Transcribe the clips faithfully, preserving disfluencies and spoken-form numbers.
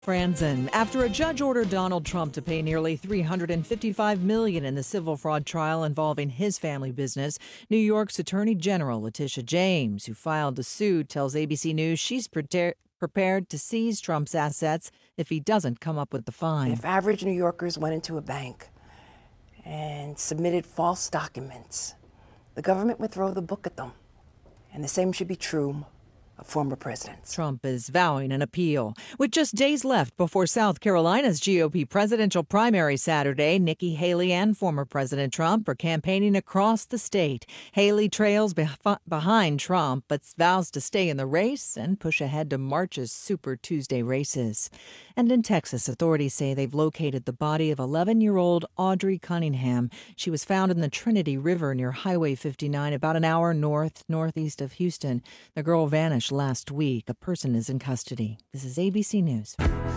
Franzen. After a judge ordered Donald Trump to pay nearly three hundred fifty-five million dollars in the civil fraud trial involving his family business, New York's Attorney General Letitia James, who filed the suit, tells A B C News she's prepared prepared to seize Trump's assets if he doesn't come up with the fine. If average New Yorkers went into a bank and submitted false documents, the government would throw the book at them. And the same should be true of former presidents. Trump is vowing an appeal. With just days left before South Carolina's G O P presidential primary Saturday, Nikki Haley and former President Trump are campaigning across the state. Haley trails bef- behind Trump, but vows to stay in the race and push ahead to March's Super Tuesday races. And in Texas, authorities say they've located the body of eleven-year-old Audrey Cunningham. She was found in the Trinity River near Highway fifty-nine, about an hour north-northeast of Houston. The girl vanished last week. A person is in custody. This is A B C News.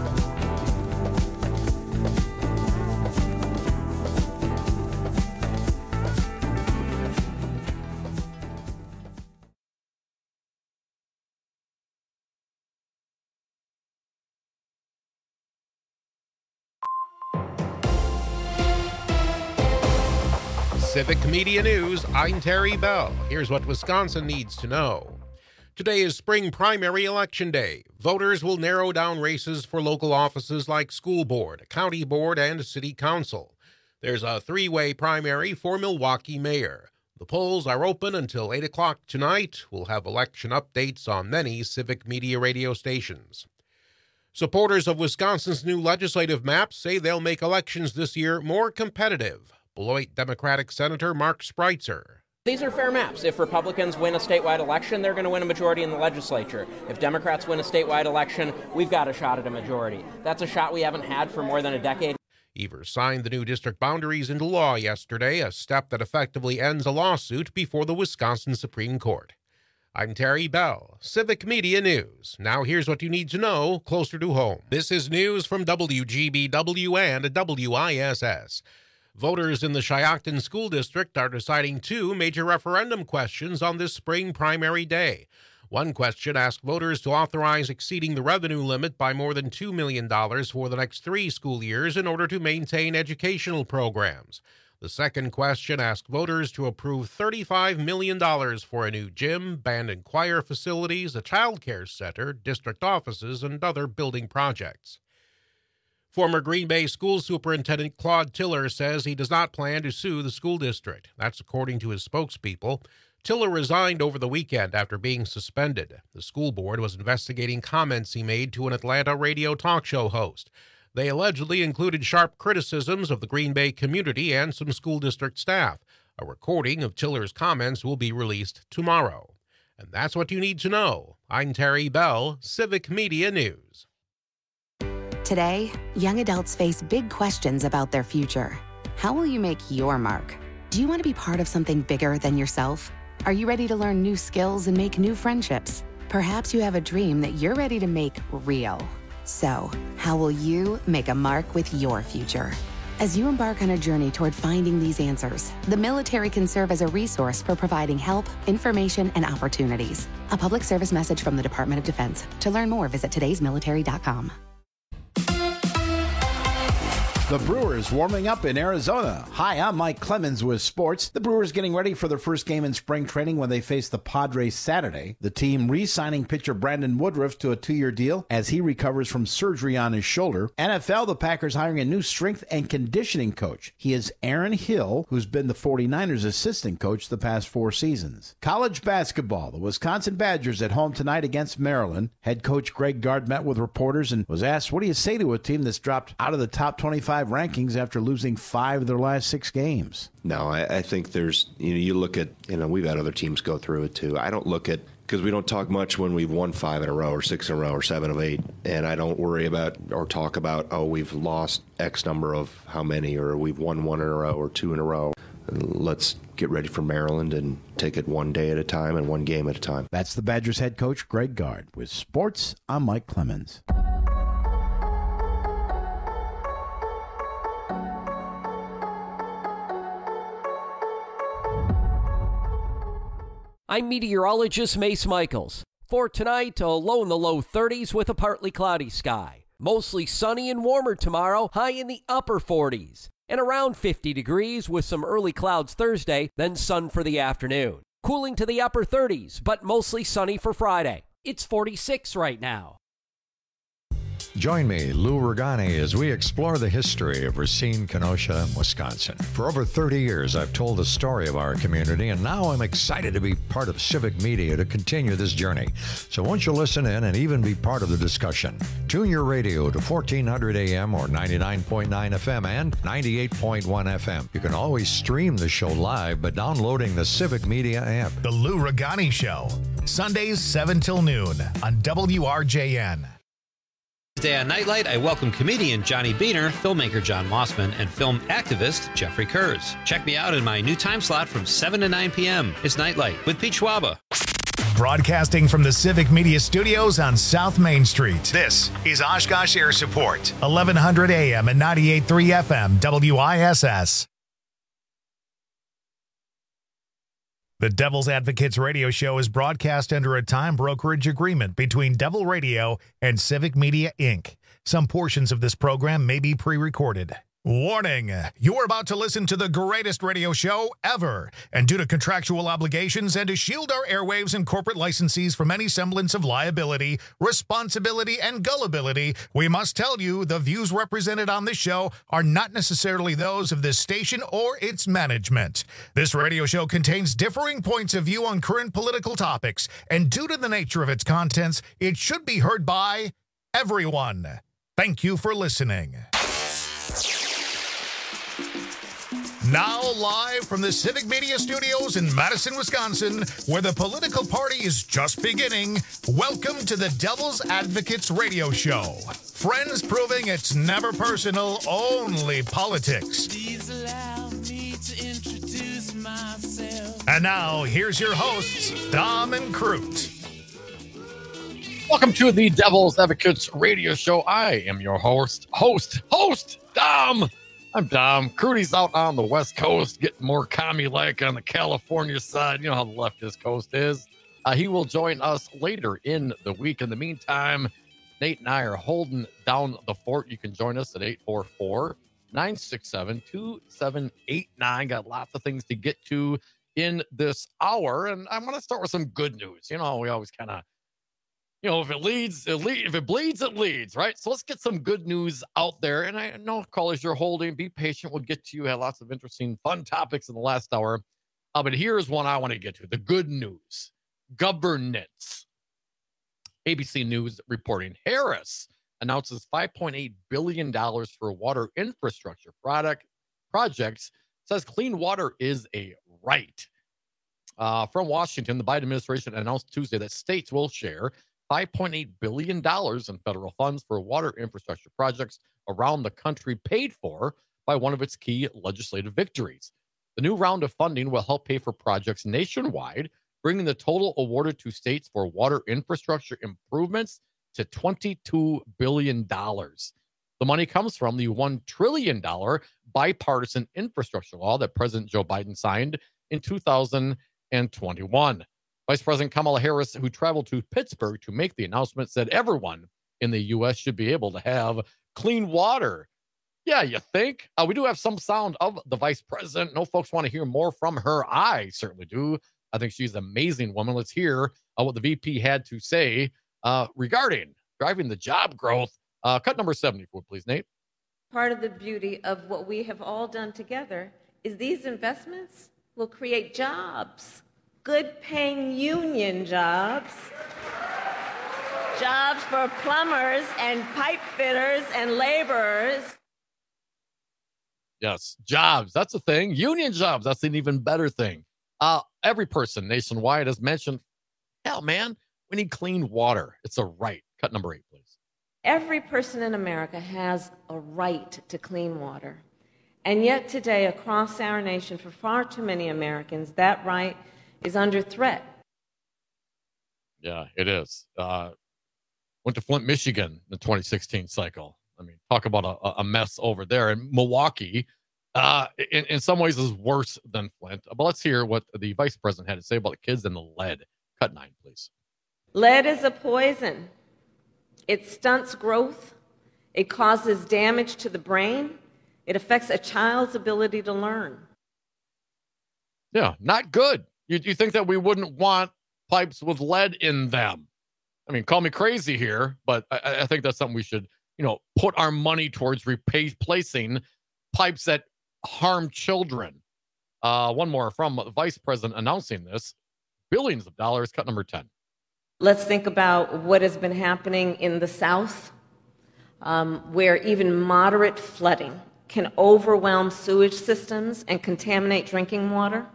Civic Media News, I'm Terry Bell. Here's what Wisconsin needs to know. Today is spring primary election day. Voters will narrow down races for local offices like school board, county board, and city council. There's a three-way primary for Milwaukee mayor. The polls are open until eight o'clock tonight. We'll have election updates on many Civic Media radio stations. Supporters of Wisconsin's new legislative map say they'll make elections this year more competitive. Beloit Democratic Senator Mark Spreitzer. These are fair maps. If Republicans win a statewide election, they're going to win a majority in the legislature. If Democrats win a statewide election, we've got a shot at a majority. That's a shot we haven't had for more than a decade. Evers signed the new district boundaries into law yesterday, a step that effectively ends a lawsuit before the Wisconsin Supreme Court. I'm Terry Bell, Civic Media News. Now here's what you need to know closer to home. This is news from W G B W and W I S S. Voters in the Shiocton School District are deciding two major referendum questions on this spring primary day. One question asked voters to authorize exceeding the revenue limit by more than two million dollars for the next three school years in order to maintain educational programs. The second question asked voters to approve thirty-five million dollars for a new gym, band and choir facilities, a child care center, district offices, and other building projects. Former Green Bay School Superintendent Claude Tiller says he does not plan to sue the school district. That's according to his spokespeople. Tiller resigned over the weekend after being suspended. The school board was investigating comments he made to an Atlanta radio talk show host. They allegedly included sharp criticisms of the Green Bay community and some school district staff. A recording of Tiller's comments will be released tomorrow. And that's what you need to know. I'm Terry Bell, Civic Media News. Today, young adults face big questions about their future. How will you make your mark? Do you want to be part of something bigger than yourself? Are you ready to learn new skills and make new friendships? Perhaps you have a dream that you're ready to make real. So, how will you make a mark with your future? As you embark on a journey toward finding these answers, the military can serve as a resource for providing help, information, and opportunities. A public service message from the Department of Defense. To learn more, visit todays military dot com. The Brewers warming up in Arizona. Hi, I'm Mike Clemens with sports. The Brewers getting ready for their first game in spring training when they face the Padres Saturday. The team re-signing pitcher Brandon Woodruff to a two-year deal as he recovers from surgery on his shoulder. N F L, the Packers hiring a new strength and conditioning coach. He is Aaron Hill, who's been the 49ers assistant coach the past four seasons. College basketball, the Wisconsin Badgers at home tonight against Maryland. Head coach Greg Gard met with reporters and was asked, what do you say to a team that's dropped out of the top twenty-five rankings after losing five of their last six games? No, I, I think there's, you know, you look at, you know, we've had other teams go through it too. I don't look at, because we don't talk much when we've won five in a row or six in a row or seven of eight. And I don't worry about or talk about, oh, we've lost X number of how many, or we've won one in a row or two in a row. Let's get ready for Maryland and take it one day at a time and one game at a time. That's the Badgers head coach Greg Gard. With sports, I'm Mike Clemens. I'm meteorologist Mace Michaels. For tonight, a low in the low thirties with a partly cloudy sky. Mostly sunny and warmer tomorrow, high in the upper forties. And around fifty degrees with some early clouds Thursday, then sun for the afternoon. Cooling to the upper thirties, but mostly sunny for Friday. It's forty-six right now. Join me, Lou Regani, as we explore the history of Racine, Kenosha, Wisconsin. For over thirty years, I've told the story of our community, and now I'm excited to be part of Civic Media to continue this journey. So won't you listen in and even be part of the discussion? Tune your radio to fourteen hundred A M or ninety-nine point nine F M and ninety-eight point one F M. You can always stream the show live by downloading the Civic Media app. The Lou Regani Show, Sundays seven till noon on W R J N. Today on Nightlight, I welcome comedian Johnny Beener, filmmaker John Mossman, and film activist Jeffrey Kurz. Check me out in my new time slot from seven to nine p.m. It's Nightlight with Pete Schwaba. Broadcasting from the Civic Media Studios on South Main Street, this is Oshkosh Air Support, eleven hundred A M and ninety-eight point three F M W I S S. The Devil's Advocates radio show is broadcast under a time brokerage agreement between Devil Radio and Civic Media, Incorporated. Some portions of this program may be pre-recorded. Warning, you're about to listen to the greatest radio show ever, and due to contractual obligations and to shield our airwaves and corporate licensees from any semblance of liability, responsibility, and gullibility, we must tell you the views represented on this show are not necessarily those of this station or its management. This radio show contains differing points of view on current political topics, and due to the nature of its contents, it should be heard by everyone. Thank you for listening. Now live from the Civic Media Studios in Madison, Wisconsin, where the political party is just beginning, welcome to the Devil's Advocates radio show. Friends proving it's never personal, only politics. Please allow me to introduce myself. And now, here's your hosts, Dom and Crute. Welcome to the Devil's Advocates radio show. I am your host, host, host, Dom. I'm Dom. Crudy's out on the West Coast, getting more commie-like on the California side. You know how the leftist coast is. Uh, he will join us later in the week. In the meantime, Nate and I are holding down the fort. You can join us at eight four four, nine six seven, two seven eight nine. Got lots of things to get to in this hour. And I'm going to start with some good news. You know, we always kind of, you know, if it leads, it lead, if it bleeds, it leads, right? So let's get some good news out there. And I know, callers, you're holding. Be patient. We'll get to you. Had lots of interesting, fun topics in the last hour. Uh, but here's one I want to get to. The good news. Governance. A B C News reporting. Harris announces five point eight billion dollars for water infrastructure product projects. Says clean water is a right. Uh, from Washington, the Biden administration announced Tuesday that states will share five point eight billion dollars in federal funds for water infrastructure projects around the country, paid for by one of its key legislative victories. The new round of funding will help pay for projects nationwide, bringing the total awarded to states for water infrastructure improvements to twenty-two billion dollars. The money comes from the one trillion dollars bipartisan infrastructure law that President Joe Biden signed in two thousand twenty-one. Vice President Kamala Harris, who traveled to Pittsburgh to make the announcement, said everyone in the U S should be able to have clean water. Yeah, you think? Uh, we do have some sound of the vice president. No folks want to hear more from her. I certainly do. I think she's an amazing woman. Let's hear uh, what the V P had to say uh, regarding driving the job growth. Uh, cut number seventy-four, please, Nate. Part of the beauty of what we have all done together is these investments will create jobs. Good-paying union jobs, jobs for plumbers and pipe fitters and laborers. Yes, jobs. That's a thing. Union jobs. That's an even better thing. Uh, every person nationwide has mentioned, hell, man, we need clean water. It's a right. Cut number eight, please. Every person in America has a right to clean water. And yet today, across our nation, for far too many Americans, that right is under threat. Yeah, it is. Uh, went to Flint, Michigan in the twenty sixteen cycle. I mean, talk about a, a mess over there. And Milwaukee, uh, in, in some ways, is worse than Flint. But let's hear what the vice president had to say about the kids and the lead. Cut nine, please. Lead is a poison. It stunts growth. It causes damage to the brain. It affects a child's ability to learn. Yeah, not good. You, you think that we wouldn't want pipes with lead in them? I mean, call me crazy here, but I, I think that's something we should, you know, put our money towards replacing pipes that harm children. Uh, one more from the vice president announcing this. Billions of dollars, cut number ten. Let's think about what has been happening in the South, um, where even moderate flooding can overwhelm sewage systems and contaminate drinking water.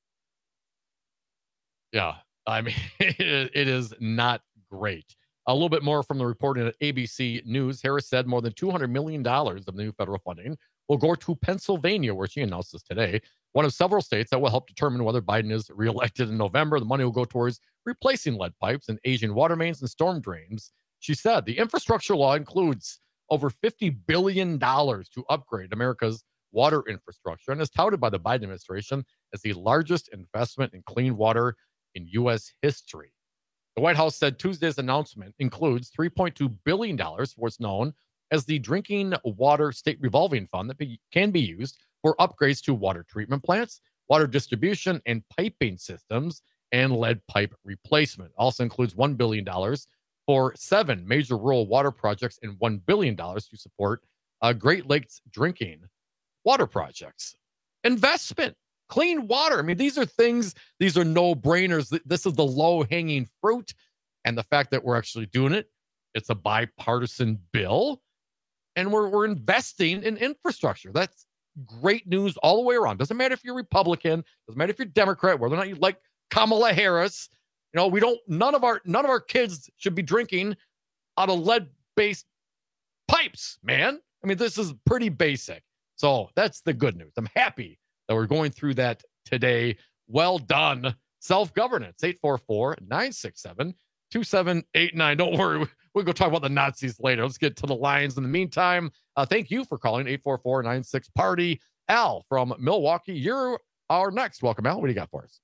Yeah, I mean, it, it is not great. A little bit more from the reporting at A B C News. Harris said more than two hundred million dollars of new federal funding will go to Pennsylvania, where she announced this today, one of several states that will help determine whether Biden is reelected in November. The money will go towards replacing lead pipes and aging water mains and storm drains. She said the infrastructure law includes over fifty billion dollars to upgrade America's water infrastructure and is touted by the Biden administration as the largest investment in clean water in U S history. The White House said Tuesday's announcement includes three point two billion dollars for what's known as the Drinking Water State Revolving Fund that be, can be used for upgrades to water treatment plants, water distribution and piping systems, and lead pipe replacement. Also includes one billion dollars for seven major rural water projects and one billion dollars to support uh, Great Lakes drinking water projects. Investment. Clean water. I mean, these are things, these are no-brainers. This is the low-hanging fruit. And the fact that we're actually doing it, it's a bipartisan bill. And we're, we're investing in infrastructure. That's great news all the way around. Doesn't matter if you're Republican, doesn't matter if you're Democrat, whether or not you like Kamala Harris. You know, we don't, none of our, none of our kids should be drinking out of lead-based pipes, man. I mean, this is pretty basic. So that's the good news. I'm happy that we're going through that today. Well done. Self-governance, eight four four, nine six seven, two seven eight nine. Don't worry, we'll go talk about the Nazis later. Let's get to the Lions. In the meantime, uh, thank you for calling eight four four, nine six, party. Al from Milwaukee, you're our next. Welcome, Al. What do you got for us?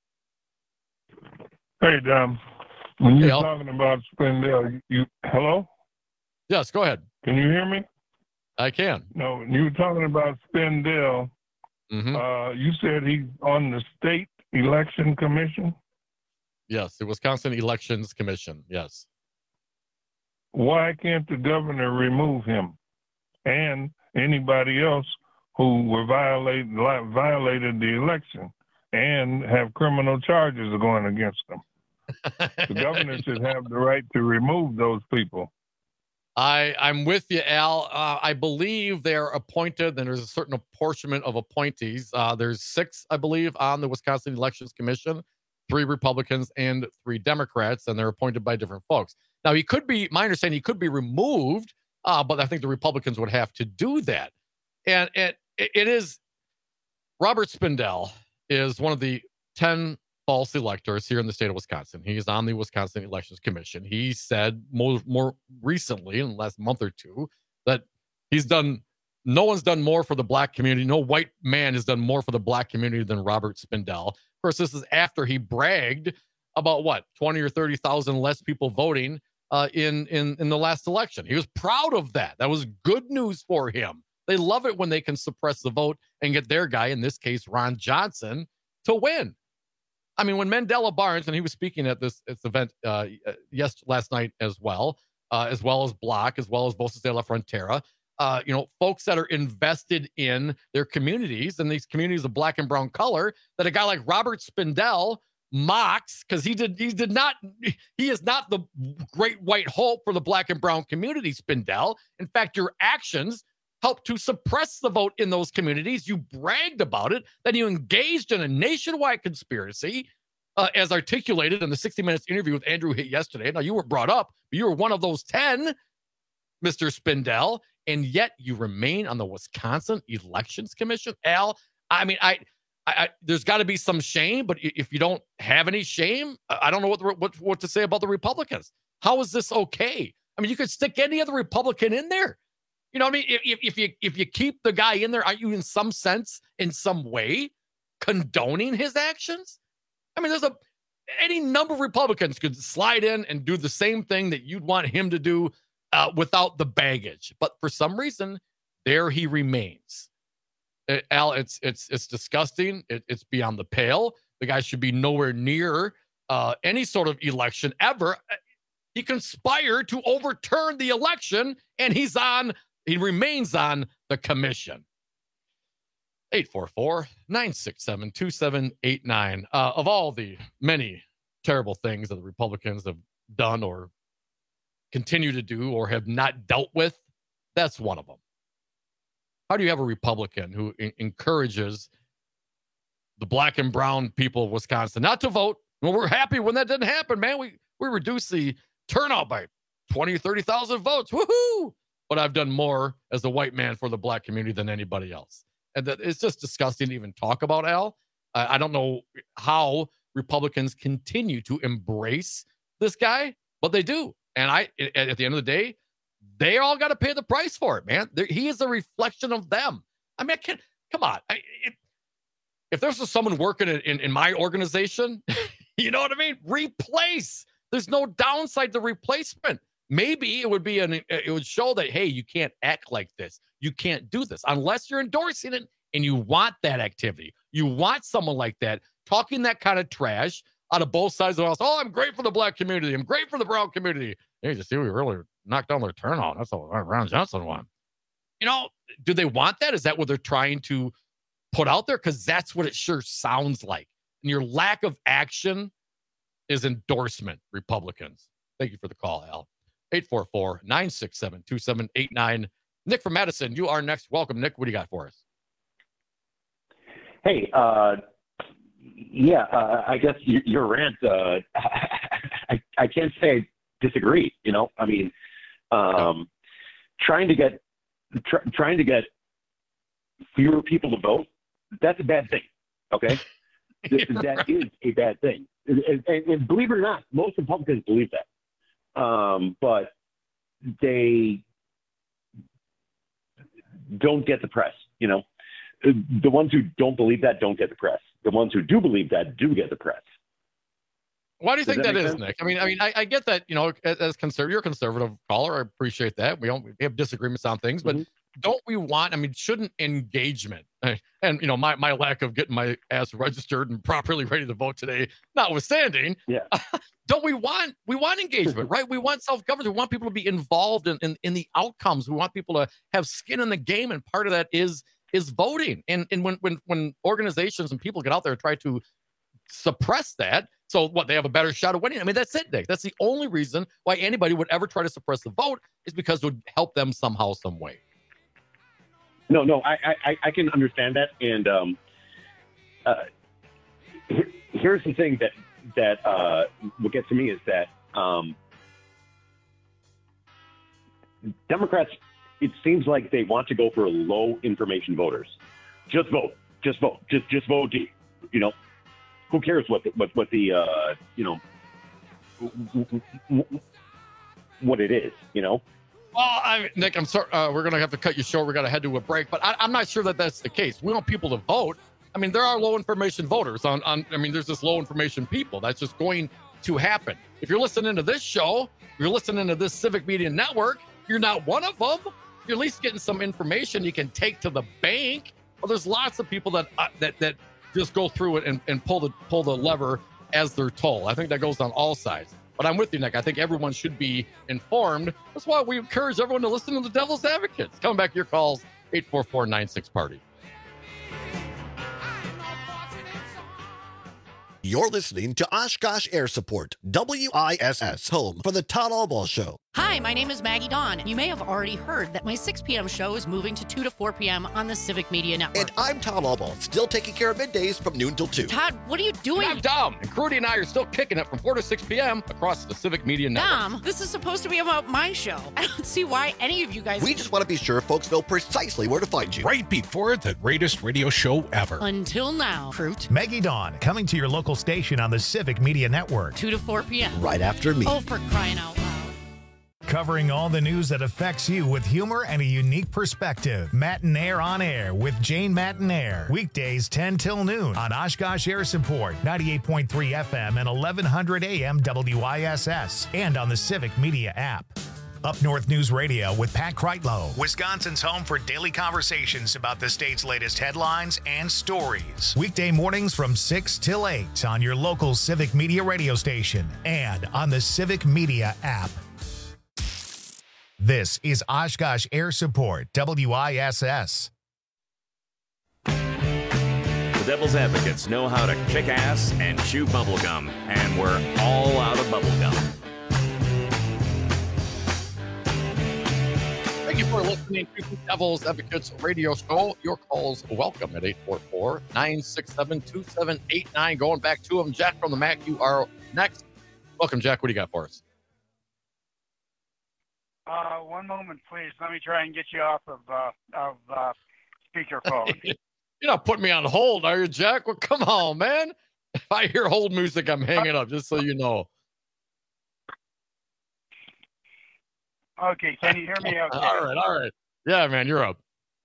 Hey, Dom. When you're hey, talking about Spindell, you, you hello? Yes, go ahead. Can you hear me? I can. No, when you were talking about Spindell, mm-hmm. uh, you said he's on the state election commission? Yes, the Wisconsin Elections Commission, yes. Why can't the governor remove him and anybody else who were violate, violated the election and have criminal charges going against them? The governor should have the right to remove those people. I, I'm with you, Al. Uh, I believe they're appointed, and there's a certain apportionment of appointees. Uh, there's six, I believe, on the Wisconsin Elections Commission, three Republicans and three Democrats, and they're appointed by different folks. Now, he could be, my understanding, he could be removed, uh, but I think the Republicans would have to do that. And it, it is, Robert Spindell is one of the ten false electors here in the state of Wisconsin. He is on the Wisconsin Elections Commission. He said more, more recently, in the last month or two, that he's done, no one's done more for the black community. No white man has done more for the black community than Robert Spindell. Of course, this is after he bragged about what, twenty or thirty thousand less people voting uh, in, in, in the last election. He was proud of that. That was good news for him. They love it when they can suppress the vote and get their guy, in this case, Ron Johnson, to win. I mean, when Mandela Barnes, and he was speaking at this, this event uh, yes, last night as well, uh, as well as Block, as well as Voces de la Frontera, uh, you know, folks that are invested in their communities and these communities of black and brown color, that a guy like Robert Spindell mocks because he did he did not he is not the great white hope for the black and brown community, Spindell. In fact, your actions helped to suppress the vote in those communities. You bragged about it, then you engaged in a nationwide conspiracy, uh, as articulated in the sixty minutes interview with Andrew Hitt yesterday. Now, you were brought up, but you were one of those ten, Mister Spindell, and yet you remain on the Wisconsin Elections Commission. Al, I mean, I, I, I there's got to be some shame, but if you don't have any shame, I don't know what, the, what what to say about the Republicans. How is this okay? I mean, you could stick any other Republican in there. You know what I mean? If, if you if you keep the guy in there, aren't you in some sense, in some way, condoning his actions? I mean, there's a any number of Republicans could slide in and do the same thing that you'd want him to do uh, without the baggage. But for some reason, there he remains. It, Al, it's it's it's disgusting. It, it's beyond the pale. The guy should be nowhere near uh, any sort of election ever. He conspired to overturn the election, and he's on. He remains on the commission. eight four four, nine six seven, two seven eight nine. Uh, of all the many terrible things that the Republicans have done or continue to do or have not dealt with, that's one of them. How do you have a Republican who in- encourages the black and brown people of Wisconsin not to vote? Well, we're happy when that didn't happen, man. We we reduced the turnout by twenty, thirty thousand votes. Woohoo! But I've done more as a white man for the black community than anybody else. And that it's just disgusting to even talk about, Al. Uh, I don't know how Republicans continue to embrace this guy, but they do. And I, at the end of the day, they all got to pay the price for it, man. They're, he is a reflection of them. I mean, I can't, come on. I, it, if there's someone working in, in, in my organization, you know what I mean? Replace. There's no downside to replacement. Maybe it would be an, it would show that, hey, you can't act like this. You can't do this unless you're endorsing it and you want that activity. You want someone like that talking that kind of trash out of both sides of the house. Oh, I'm great for the black community. I'm great for the brown community. Hey, you see, we really knocked down their turnout. That's what Ron Johnson won. You know, do they want that? Is that what they're trying to put out there? Because that's what it sure sounds like. And your lack of action is endorsement, Republicans. Thank you for the call, Al. eight four four, nine six seven, two seven eight nine. Nick from Madison, you are next. Welcome, Nick. What do you got for us? Hey, uh, yeah, uh, I guess y- your rant, uh, I, I can't say I disagree, you know? I mean, um, trying to get tr- trying to get fewer people to vote, that's a bad thing, okay? That right. is a bad thing. And, and, and believe it or not, most Republicans believe that. Um, but they don't get the press, you know. The ones who don't believe that don't get the press. The ones who do believe that do get the press. Why do you Does think that that is, sense? Nick? I mean, I mean, I, I get that, you know, as conservative, you're a conservative caller. I appreciate that. We don't we have disagreements on things, but mm-hmm. don't we want? I mean, shouldn't engagement and you know my my lack of getting my ass registered and properly ready to vote today, notwithstanding, yeah. Don't we want we want engagement, right? We want self-governance. We want people to be involved in, in in the outcomes. We want people to have skin in the game, and part of that is is voting. And and when when when organizations and people get out there and try to suppress that, so what, they have a better shot of winning? I mean, that's it, Nick. That's the only reason why anybody would ever try to suppress the vote, is because it would help them somehow, some way. No, no, I I, I can understand that. And um, uh, here's the thing that that uh, what gets to me is that um, Democrats, it seems like they want to go for low information voters. Just vote, just vote, just just vote. You know, who cares what the, what what the uh, you know what it is? You know. Well, I, Nick, I'm sorry. Uh, we're going to have to cut you short. We're going to head to a break, but I, I'm not sure that that's the case. We want people to vote. I mean, there are low information voters on, on, I mean, there's this low information people. That's just going to happen. If you're listening to this show, if you're listening to this Civic Media Network, you're not one of them. You're at least getting some information you can take to the bank. Well, there's lots of people that, uh, that, that just go through it and, and pull the, pull the lever as they're told. I think that goes on all sides. But I'm with you, Nick. I think everyone should be informed. That's why we encourage everyone to listen to the Devil's Advocates. Coming back to your calls, eight four four, nine six party. You're listening to Oshkosh Air Support, W I S S, home for the Todd Albaugh Show. Hi, my name is Maggie Dawn. You may have already heard that my six p.m. show is moving to two to four p.m. on the Civic Media Network. And I'm Todd Albaugh, still taking care of middays from noon till two. Todd, what are you doing? I'm Dom, and Crudy and I are still kicking it from four to six p.m. across the Civic Media Network. Dom, this is supposed to be about my show. I don't see why any of you guys... We just want to be sure folks know precisely where to find you. Right before the greatest radio show ever. Until now, Fruit. Maggie Dawn, coming to your local station on the Civic Media Network. two to four p.m. Right after me. Oh, for crying out loud. Covering all the news that affects you with humor and a unique perspective. Matinaire on Air with Jane Matinaire. Weekdays ten till noon on Oshkosh Air Support, ninety-eight point three F M and eleven hundred A M W I S S. And on the Civic Media app. Up North News Radio with Pat Kreitlow, Wisconsin's home for daily conversations about the state's latest headlines and stories. Weekday mornings from six till eight on your local Civic Media radio station and on the Civic Media app. This is Oshkosh Air Support, W I S S. The Devil's Advocates know how to kick ass and chew bubblegum, and we're all out of bubblegum. Thank you for listening to the Devil's Advocates radio show. Your calls welcome at eight four four, nine six seven, two seven eight nine. Going back to them, Jack from the Mac, you are next. Welcome, Jack. What do you got for us? Uh, one moment, please. Let me try and get you off of uh, of uh, speakerphone. You're not putting me on hold, are you, Jack? Well, come on, man. If I hear hold music, I'm hanging up, just so you know. Okay, can you hear me okay? All right, all right. Yeah, man, you're up.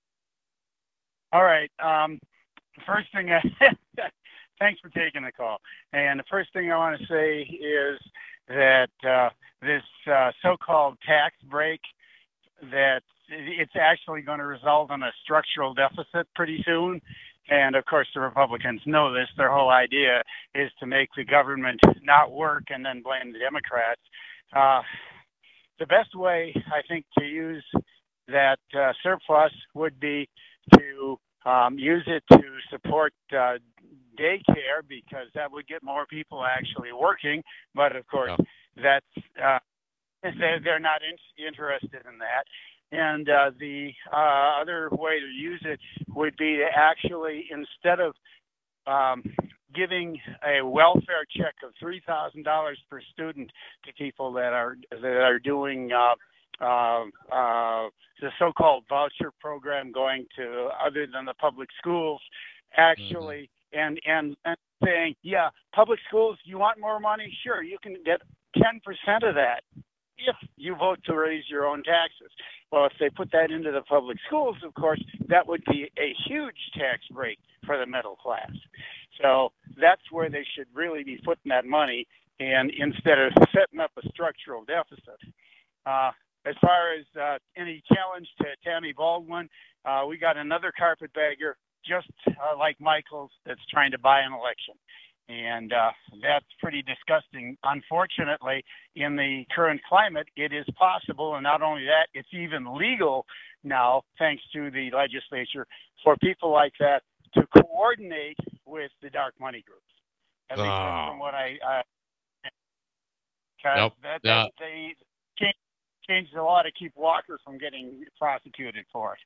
All right. Um, the first thing, I, thanks for taking the call. And the first thing I want to say is that uh, this uh, so-called tax break, that it's actually going to result in a structural deficit pretty soon. And of course, the Republicans know this. Their whole idea is to make the government not work and then blame the Democrats. Uh, the best way, I think, to use that uh, surplus would be to um, use it to support uh, daycare, because that would get more people actually working. But of course, yeah. that's uh, they're, they're not in- interested in that. And uh, the uh, other way to use it would be to actually, instead of um, giving a welfare check of three thousand dollars per student to people that are that are doing uh, uh, uh, the so-called voucher program going to other than the public schools, actually, mm-hmm. and, and and saying, yeah, public schools, you want more money? Sure, you can get ten percent of that if you vote to raise your own taxes. Well, if they put that into the public schools, of course, that would be a huge tax break for the middle class. So that's where they should really be putting that money, and instead of setting up a structural deficit. Uh, as far as uh, any challenge to Tammy Baldwin, uh, we got another carpetbagger just uh, like Michaels that's trying to buy an election. And uh, that's pretty disgusting. Unfortunately, in the current climate, it is possible, and not only that, it's even legal now, thanks to the legislature, for people like that to coordinate with the dark money groups. At least oh. that's from what I... Uh, nope. that, that, yeah. They changed, changed the law to keep Walker from getting prosecuted for it.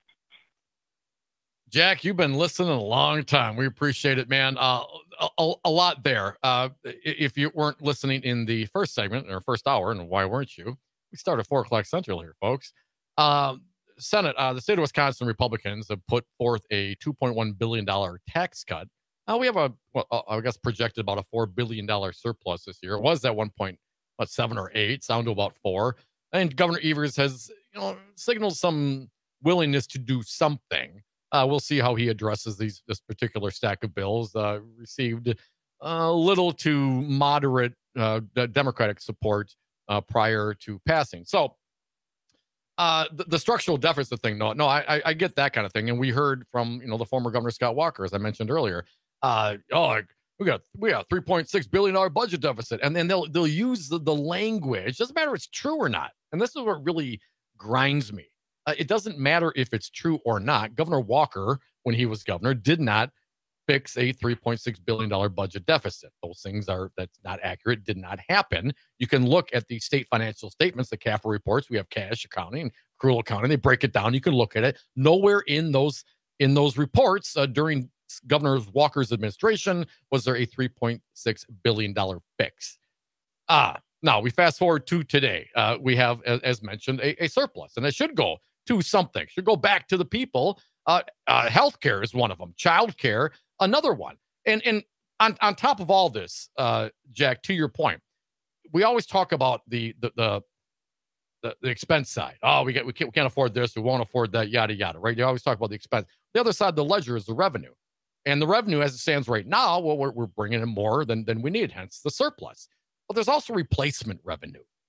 Jack, you've been listening a long time. We appreciate it, man. Uh, a, a lot there. Uh, if you weren't listening in the first segment or first hour, and why weren't you? We start at four o'clock Central here, folks. Uh, Senate, uh, the state of Wisconsin Republicans have put forth a two point one billion dollars tax cut. Uh, we have a, well, I guess, projected about a four billion dollars surplus this year. It was at one point, what, seven or eight, down to about four. And Governor Evers has, you know, signaled some willingness to do something. Uh, we'll see how he addresses these this particular stack of bills. Uh, received a little to moderate uh, Democratic support uh, prior to passing. So uh, the, the structural deficit thing, no, no, I, I get that kind of thing. And we heard from you know the former Governor Scott Walker, as I mentioned earlier. Uh, oh, we got we got three point six billion dollars budget deficit, and then they'll they'll use the, the language. Doesn't matter if it's true or not. And this is what really grinds me. Uh, it doesn't matter if it's true or not. Governor Walker, when he was governor, did not fix a three point six billion dollars budget deficit. Those things are, that's not accurate, did not happen. You can look at the state financial statements, the C A F R reports. We have cash accounting and accrual accounting. They break it down. You can look at it. Nowhere in those in those reports uh, during Governor Walker's administration was there a three point six billion dollars fix. Ah, now we fast forward to today. Uh, we have, as, as mentioned, a, a surplus, and it should go to something, should go back to the people. Uh, uh, healthcare is one of them. Childcare, another one. And and on, on top of all this, uh, Jack, to your point, we always talk about the the the, the, the expense side. Oh, we get we can't, we can't afford this, we won't afford that, yada yada. Right? You always talk about the expense. The other side of the ledger is the revenue, and the revenue, as it stands right now, well, we're we're bringing in more than than we need, hence the surplus. But there's also replacement revenue.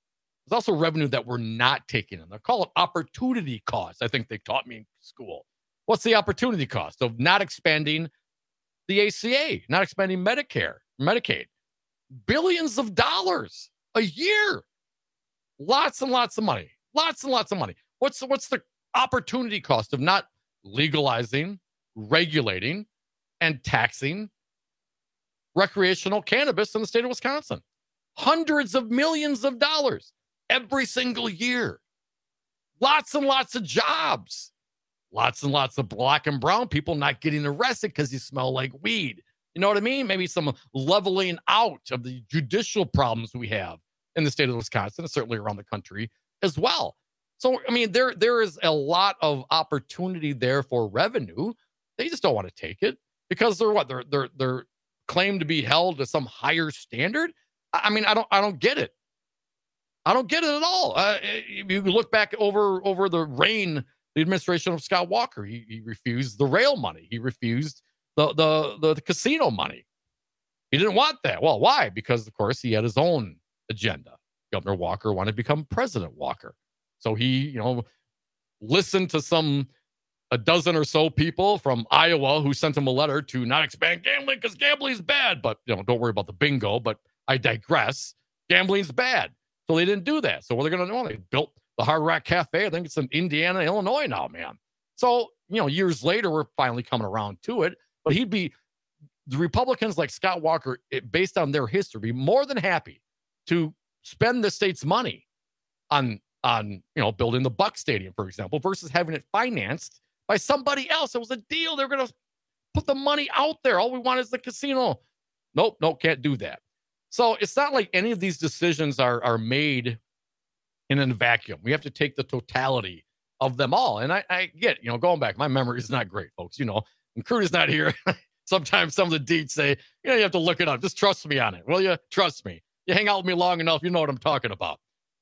There's also revenue that we're not taking in. They call it opportunity cost. I think they taught me in school. What's the opportunity cost of not expanding the A C A, not expanding Medicare, Medicaid? Billions of dollars a year. Lots and lots of money. Lots and lots of money. What's, what's the opportunity cost of not legalizing, regulating, and taxing recreational cannabis in the state of Wisconsin? Hundreds of millions of dollars every single year. Lots and lots of jobs. Lots and lots of black and brown people not getting arrested because you smell like weed. You know what I mean? Maybe some leveling out of the judicial problems we have in the state of Wisconsin and certainly around the country as well. So, I mean, there there is a lot of opportunity there for revenue. They just don't want to take it because they're what? They're they're they're claimed to be held to some higher standard. I mean, I don't I don't get it. I don't get it at all. Uh, if you look back over over the reign, the administration of Scott Walker, he, he refused the rail money. He refused the, the the the casino money. He didn't want that. Well, why? Because of course he had his own agenda. Governor Walker wanted to become President Walker, so he you know listened to some a dozen or so people from Iowa who sent him a letter to not expand gambling because gambling is bad. But you know, don't worry about the bingo. But I digress. Gambling's bad. So they didn't do that. So what are they going to do? They built the Hard Rock Cafe. I think it's in Indiana, Illinois now, man. So, you know, years later, we're finally coming around to it. But he'd be, the Republicans like Scott Walker, it, based on their history, be more than happy to spend the state's money on, on you know, building the Buck Stadium, for example, versus having it financed by somebody else. It was a deal. They're going to put the money out there. All we want is the casino. Nope, nope, can't do that. So it's not like any of these decisions are, are made in a vacuum. We have to take the totality of them all. And I, I get, you know, going back, my memory is not great, folks. You know, when Crudy's not here, sometimes some of the deeds say, you know, you have to look it up. Just trust me on it. Will you? Trust me. You hang out with me long enough, you know what I'm talking about.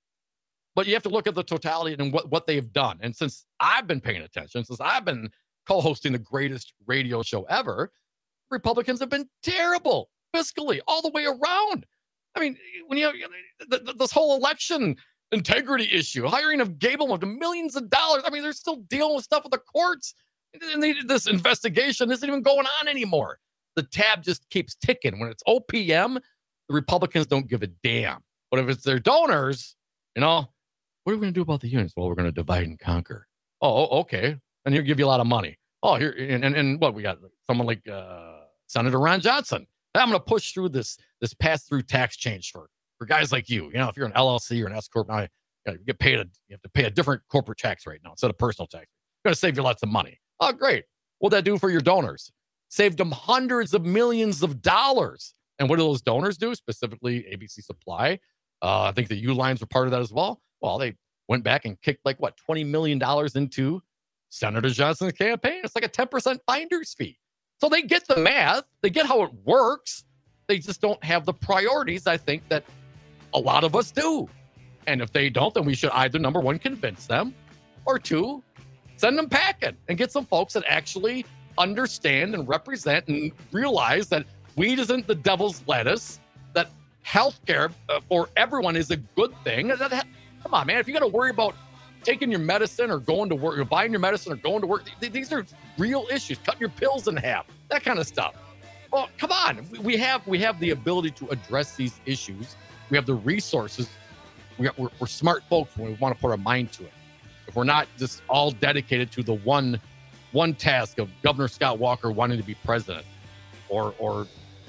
But you have to look at the totality and what, what they've done. And since I've been paying attention, since I've been co-hosting the greatest radio show ever, Republicans have been terrible fiscally all the way around. I mean, when you have this whole election integrity issue, hiring of Gableman to millions of dollars. I mean, they're still dealing with stuff with the courts. And they, this investigation isn't even going on anymore. The tab just keeps ticking. When it's O P M, the Republicans don't give a damn. But if it's their donors, you know, what are we going to do about the unions? Well, we're going to divide and conquer. Oh, okay. And he'll give you a lot of money. Oh, here, and, and, and what, we got someone like uh, Senator Ron Johnson. I'm going to push through this this pass-through tax change for, for guys like you. You know, if you're an L L C or an S corp, now you get paid a, you have to pay a different corporate tax rate now instead of personal tax. It's going to save you lots of money. Oh, great. What'd that do for your donors? Saved them hundreds of millions of dollars. And what do those donors do? Specifically, A B C Supply. Uh, I think the U-Lines were part of that as well. Well, they went back and kicked like, what, twenty million dollars into Senator Johnson's campaign. It's like a ten percent finder's fee. So they get the math. They get how it works. They just don't have the priorities, I think, that a lot of us do. And if they don't, then we should either, number one, convince them, or two, send them packing and get some folks that actually understand and represent and realize that weed isn't the devil's lettuce, that healthcare for everyone is a good thing. Come on, man. If you got to worry about taking your medicine or going to work, or buying your medicine or going to work, these are real issues. Cutting your pills in half, that kind of stuff. Well, come on. We have we have the ability to address these issues. We have the resources. We are, we're, we're smart folks when we want to put our mind to it. If we're not just all dedicated to the one one task of Governor Scott Walker wanting to be president, or or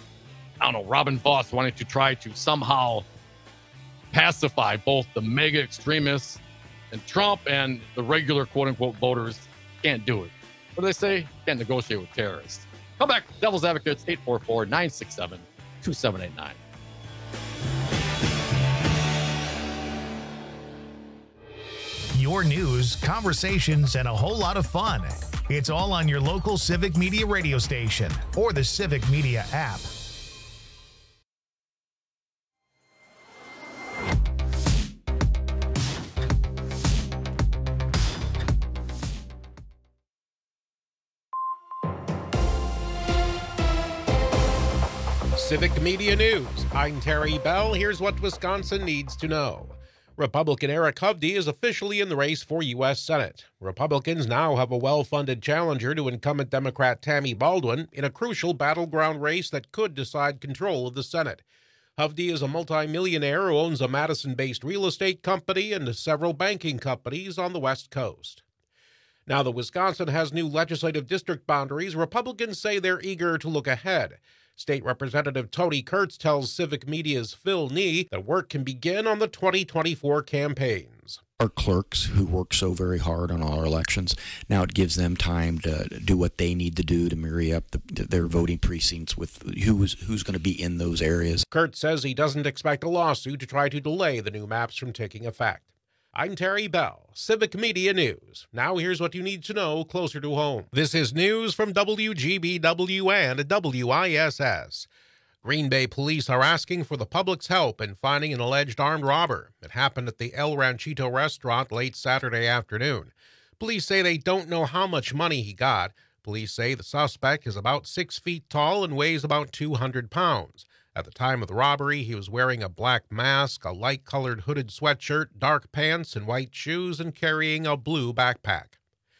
I don't know, Robin Vos wanting to try to somehow pacify both the mega extremists and Trump and the regular quote-unquote voters, can't do it. What do they say? Can't negotiate with terrorists. Come back, Devil's Advocates, eight four four, nine six seven, two seven eight nine. Your news, conversations, and a whole lot of fun. It's all on your local Civic Media radio station or the Civic Media app. Civic Media News. I'm Terry Bell. Here's what Wisconsin needs to know. Republican Eric Hovde is officially in the race for U S Senate. Republicans now have a well-funded challenger to incumbent Democrat Tammy Baldwin in a crucial battleground race that could decide control of the Senate. Hovde is a multimillionaire who owns a Madison-based real estate company and several banking companies on the West Coast. Now that Wisconsin has new legislative district boundaries, Republicans say they're eager to look ahead. State Representative Tony Kurtz tells Civic Media's Phil Nee that work can begin on the twenty twenty-four campaigns. Our clerks who work so very hard on all our elections, now it gives them time to do what they need to do to marry up the, their voting precincts with who's, who's going to be in those areas. Kurtz says he doesn't expect a lawsuit to try to delay the new maps from taking effect. I'm Terry Bell, Civic Media News. Now here's what you need to know closer to home. This is news from W G B W and W I S S. Green Bay police are asking for the public's help in finding an alleged armed robber. It happened at the El Ranchito restaurant late Saturday afternoon. Police say they don't know how much money he got. Police say the suspect is about six feet tall and weighs about two hundred pounds. At the time of the robbery, he was wearing a black mask, a light-colored hooded sweatshirt, dark pants, and white shoes, and carrying a blue backpack.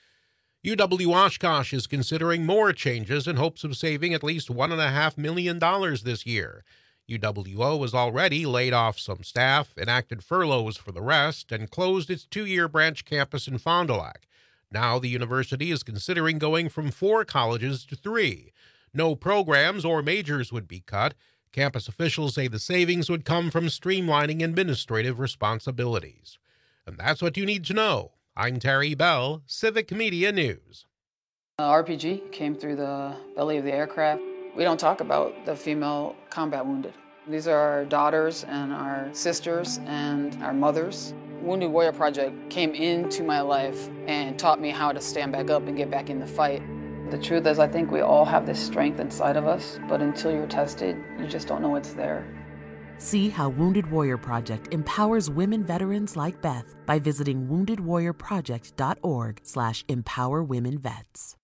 U W Oshkosh is considering more changes in hopes of saving at least one point five million dollars this year. U W O has already laid off some staff, enacted furloughs for the rest, and closed its two-year branch campus in Fond du Lac. Now the university is considering going from four colleges to three. No programs or majors would be cut. Campus officials say the savings would come from streamlining administrative responsibilities. And that's what you need to know. I'm Terry Bell, Civic Media News. Uh, R P G came through the belly of the aircraft. We don't talk about the female combat wounded. These are our daughters and our sisters and our mothers. Wounded Warrior Project came into my life and taught me how to stand back up and get back in the fight. The truth is, I think we all have this strength inside of us, but until you're tested, you just don't know it's there. See how Wounded Warrior Project empowers women veterans like Beth by visiting wounded warrior project dot org slash empower women vets.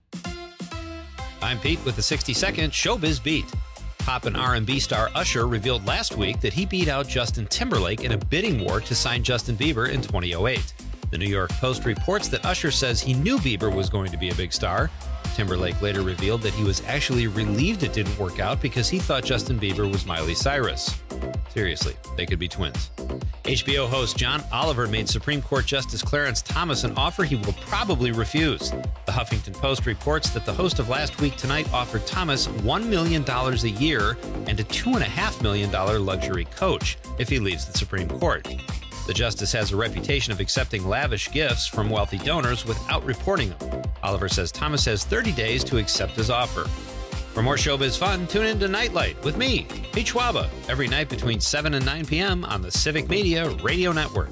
I'm Pete with the sixty second Showbiz Beat. Pop and R and B star Usher revealed last week that he beat out Justin Timberlake in a bidding war to sign Justin Bieber in twenty oh eight. The New York Post reports that Usher says he knew Bieber was going to be a big star. Timberlake later revealed that he was actually relieved it didn't work out because he thought Justin Bieber was Miley Cyrus. Seriously, they could be twins. H B O host John Oliver made Supreme Court Justice Clarence Thomas an offer he will probably refuse. The Huffington Post reports that the host of Last Week Tonight offered Thomas one million dollars a year and a two point five million dollars luxury coach if he leaves the Supreme Court. The justice has a reputation of accepting lavish gifts from wealthy donors without reporting them. Oliver says Thomas has thirty days to accept his offer. For more showbiz fun, tune in to Nightlight with me, Pete Schwaba, every night between seven and nine p.m. on the Civic Media Radio Network.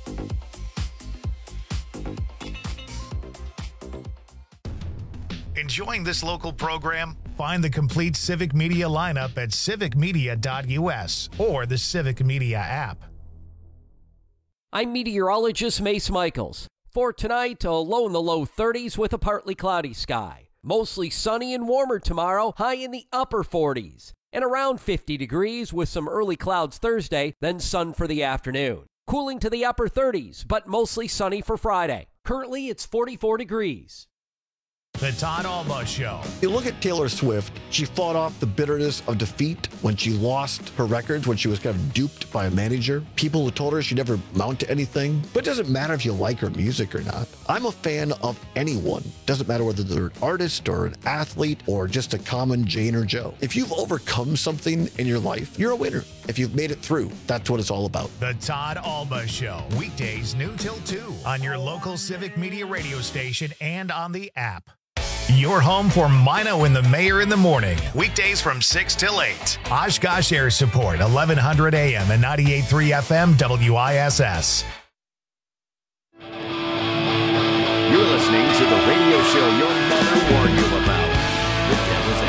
Enjoying this local program? Find the complete Civic Media lineup at civic media dot u s or the Civic Media app. I'm meteorologist Mace Michaels. For tonight, a low in the low thirties with a partly cloudy sky. Mostly sunny and warmer tomorrow, high in the upper forties. And around fifty degrees with some early clouds Thursday, then sun for the afternoon. Cooling to the upper thirties, but mostly sunny for Friday. Currently, it's forty-four degrees. The Todd Alba Show. You look at Taylor Swift, she fought off the bitterness of defeat when she lost her records, when she was kind of duped by a manager. People who told her she'd never amount to anything. But it doesn't matter if you like her music or not. I'm a fan of anyone. Doesn't matter whether they're an artist or an athlete or just a common Jane or Joe. If you've overcome something in your life, you're a winner. If you've made it through, that's what it's all about. The Todd Alba Show. Weekdays noon till two on your local Civic Media radio station and on the app. Your home for Mino and the Mayor in the morning. Weekdays from six till eight. Oshkosh Air Support, eleven hundred A M and ninety-eight point three F M W I S S. You're listening to the radio show your mother warned you about. The Devil's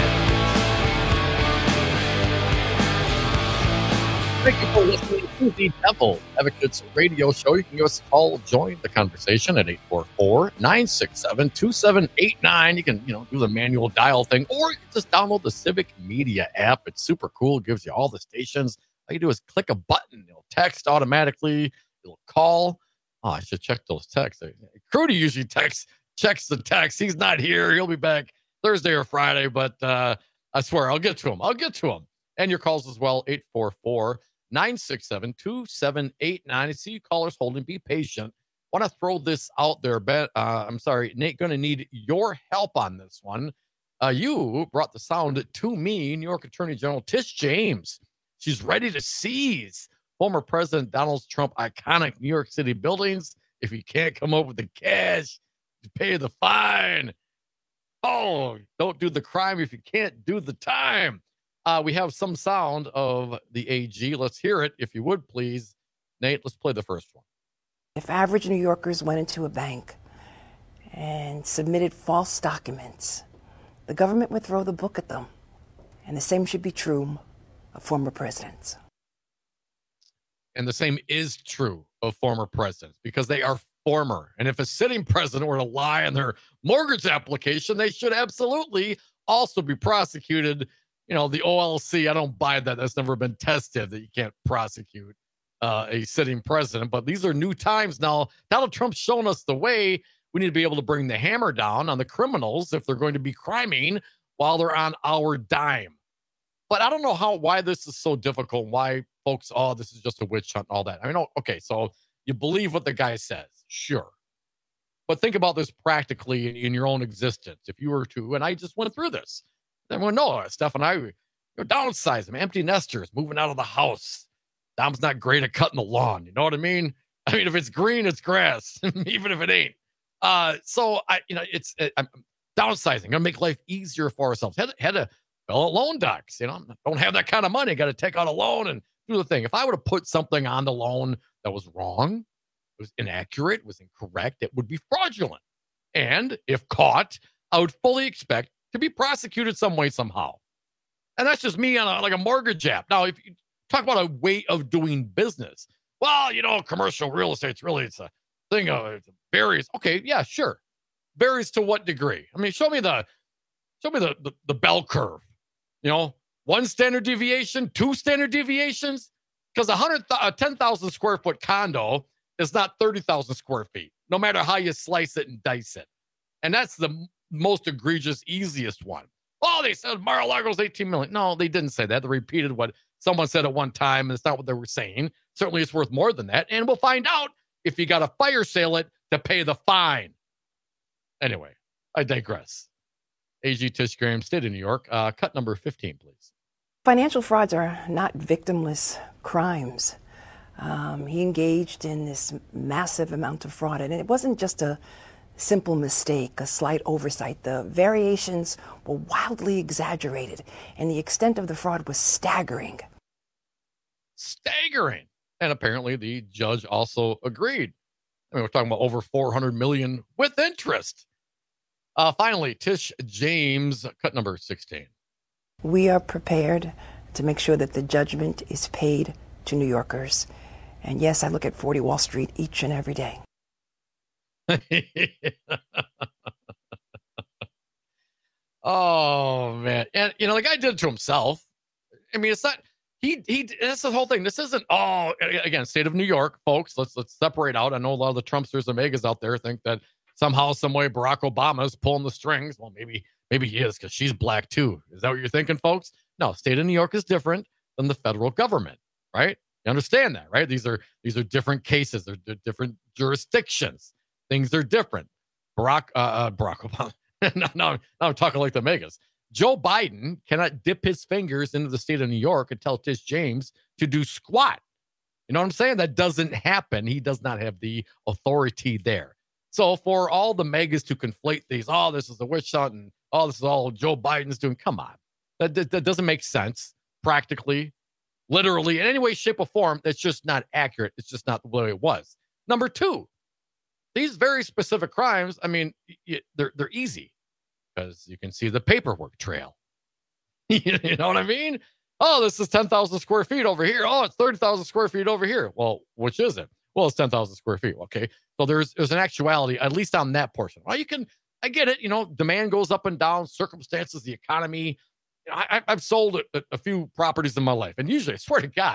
Advocates. Thank you for listening to the Devil Advocates radio show. You can give us a call, join the conversation at eight four four, nine six seven, two seven eight nine. You can, you know, do the manual dial thing, or you can just download the Civic Media app. It's super cool. It gives you all the stations. All you do is click a button. It'll text automatically. He'll call. Oh, I should check those texts. Crudy usually texts, checks the text. He's not here. He'll be back Thursday or Friday, but uh, I swear I'll get to him. I'll get to him. And your calls as well, eight four four, nine six seven, two seven eight nine. I see you callers holding. Be patient. Want to throw this out there. Bet, uh, I'm sorry, Nate, going to need your help on this one. Uh, you brought the sound to me, New York Attorney General Tish James. She's ready to seize former President Donald Trump iconic New York City buildings. If you can't come up with the cash, you pay the fine. Oh, don't do the crime if you can't do the time. Uh, we have some sound of the A G. Let's hear it, if you would, please. Nate, let's play the first one. If average New Yorkers went into a bank and submitted false documents, the government would throw the book at them. And the same should be true of former presidents. And the same is true of former presidents because they are former. And if a sitting president were to lie on their mortgage application, they should absolutely also be prosecuted. You know, the O L C, I don't buy that. That's never been tested that you can't prosecute uh, a sitting president. But these are new times now. Donald Trump's shown us the way. We need to be able to bring the hammer down on the criminals if they're going to be criming while they're on our dime. But I don't know how why this is so difficult. Why folks, oh, this is just a witch hunt and all that. I mean, oh, okay, so you believe what the guy says, sure. But think about this practically in, in your own existence. If you were to, and I just went through this, everyone know, Steph and I, you're downsizing, empty nesters, moving out of the house. Dom's not great at cutting the lawn. You know what I mean? I mean, if it's green, it's grass, even if it ain't. Uh, so I, you know, it's it, I'm downsizing. Gonna make life easier for ourselves. Had had to fill out loan docs. You know, don't have that kind of money. Got to take out a loan and do the thing. If I would have put something on the loan that was wrong, it was inaccurate, was incorrect, it would be fraudulent. And if caught, I would fully expect to be prosecuted some way somehow. And that's just me on a, like a mortgage app. Now, if you talk about a way of doing business, well, you know, commercial real estate's really it's a thing of it varies. Okay, yeah, sure. Varies to what degree? I mean, show me the show me the the, the bell curve. You know, one standard deviation, two standard deviations, because a hundred a ten thousand square foot condo is not thirty thousand square feet, no matter how you slice it and dice it. And that's the most egregious, easiest one. Oh, they said Mar-a-Lago's eighteen million. No, they didn't say that. They repeated what someone said at one time, and it's not what they were saying. Certainly it's worth more than that. And we'll find out if you got to fire sale it to pay the fine. Anyway, I digress. A G Tish Graham, State of New York. Uh, cut number fifteen, please. Financial frauds are not victimless crimes. Um, he engaged in this massive amount of fraud, and it wasn't just a simple mistake, a slight oversight. The variations were wildly exaggerated, and the extent of the fraud was staggering. Staggering. And apparently the judge also agreed. I mean, we're talking about over four hundred million dollars with interest. Uh, finally, Tish James, cut number sixteen. We are prepared to make sure that the judgment is paid to New Yorkers. And yes, I look at forty Wall Street each and every day. Oh, man. And, you know, the guy did it to himself. I mean, it's not, he, he, that's the whole thing. This isn't, oh, again, state of New York, folks. Let's, let's separate out. I know a lot of the Trumpsters and megas out there think that somehow, some way, Barack Obama is pulling the strings. Well, maybe, maybe he is because she's black too. Is that what you're thinking, folks? No, state of New York is different than the federal government, right? You understand that, right? These are, these are different cases. They're, they're different jurisdictions. Things are different. Barack, uh, uh, Barack Obama. now, now, now I'm talking like the megas. Joe Biden cannot dip his fingers into the state of New York and tell Tish James to do squat. You know what I'm saying? That doesn't happen. He does not have the authority there. So for all the megas to conflate these, oh, this is a witch hunt, and oh, this is all Joe Biden's doing. Come on. That, that, that doesn't make sense practically, literally, in any way, shape, or form. That's just not accurate. It's just not the way it was. Number two, these very specific crimes, I mean, they're they're easy because you can see the paperwork trail. You know what I mean? Oh, this is ten thousand square feet over here. Oh, it's thirty thousand square feet over here. Well, which is it? Well, it's ten thousand square feet. Okay. So there's there's an actuality, at least on that portion. Well, you can, I get it. You know, demand goes up and down, circumstances, the economy. You know, I, I've sold a, a few properties in my life. And usually, I swear to God,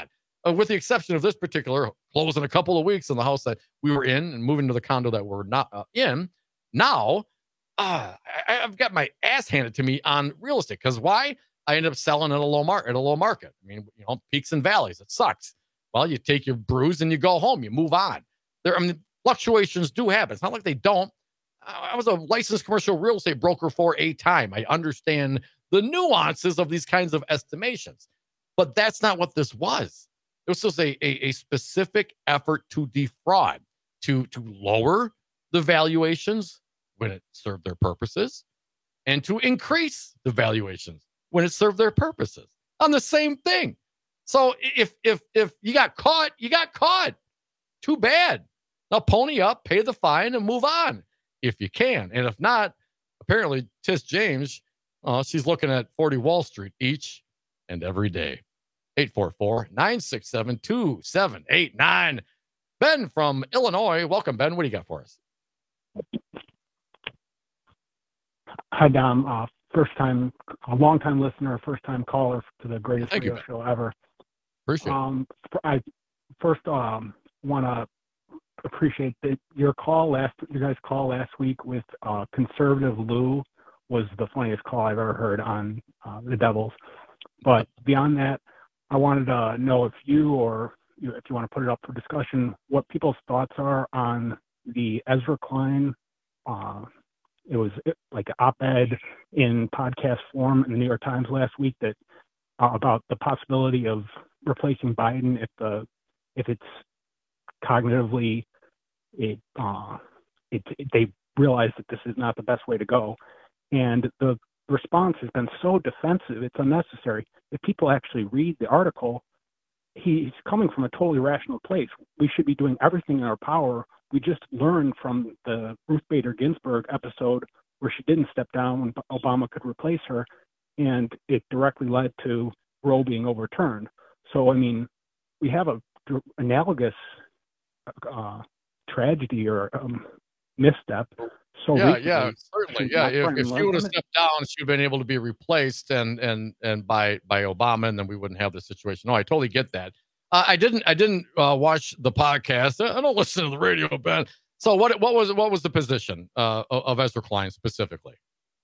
uh, with the exception of this particular close in a couple of weeks in the house that we were in and moving to the condo that we're not uh, in. Now, uh, I, I've got my ass handed to me on real estate. Because why? I ended up selling at a low market. At a low market. I mean, you know, peaks and valleys. It sucks. Well, you take your bruise and you go home. You move on. There, I mean, fluctuations do happen. It's not like they don't. I was a licensed commercial real estate broker for a time. I understand the nuances of these kinds of estimations, but that's not what this was. It was just a, a, a specific effort to defraud, to, to lower the valuations when it served their purposes, and to increase the valuations when it served their purposes on the same thing. So if if if you got caught, you got caught. Too bad. Now pony up, pay the fine, and move on if you can. And if not, apparently Tish James, uh, she's looking at forty Wall Street each and every day. eight four four, nine six seven, two seven eight nine. Ben from Illinois. Welcome, Ben. What do you got for us? Hi, Dom. Uh, first time, a long time listener, first time caller to the greatest Thank radio you, show ever. Appreciate um, it. I first um, want to appreciate that your call last, you guys' call last week with uh, conservative Lou was the funniest call I've ever heard on uh, the Devils. But beyond that, I wanted to know if you or you, if you want to put it up for discussion, what people's thoughts are on the Ezra Klein. Uh, it was like an op-ed in podcast form in the New York Times last week that uh, about the possibility of replacing Biden if the if it's cognitively it, uh, it, it they realize that this is not the best way to go, and the response has been so defensive, it's unnecessary. If people actually read the article, he's coming from a totally rational place. We should be doing everything in our power. We just learned from the Ruth Bader Ginsburg episode where she didn't step down when Obama could replace her, and it directly led to Roe being overturned. So, I mean, we have a analogous uh, tragedy or um, misstep. So yeah, recently, yeah, certainly. Yeah, if, if she would have stepped down, she would have been able to be replaced and and and by by Obama, and then we wouldn't have this situation. No, I totally get that. Uh, I didn't I didn't uh, watch the podcast. I don't listen to the radio, Ben. So what what was what was the position uh, of Ezra Klein specifically?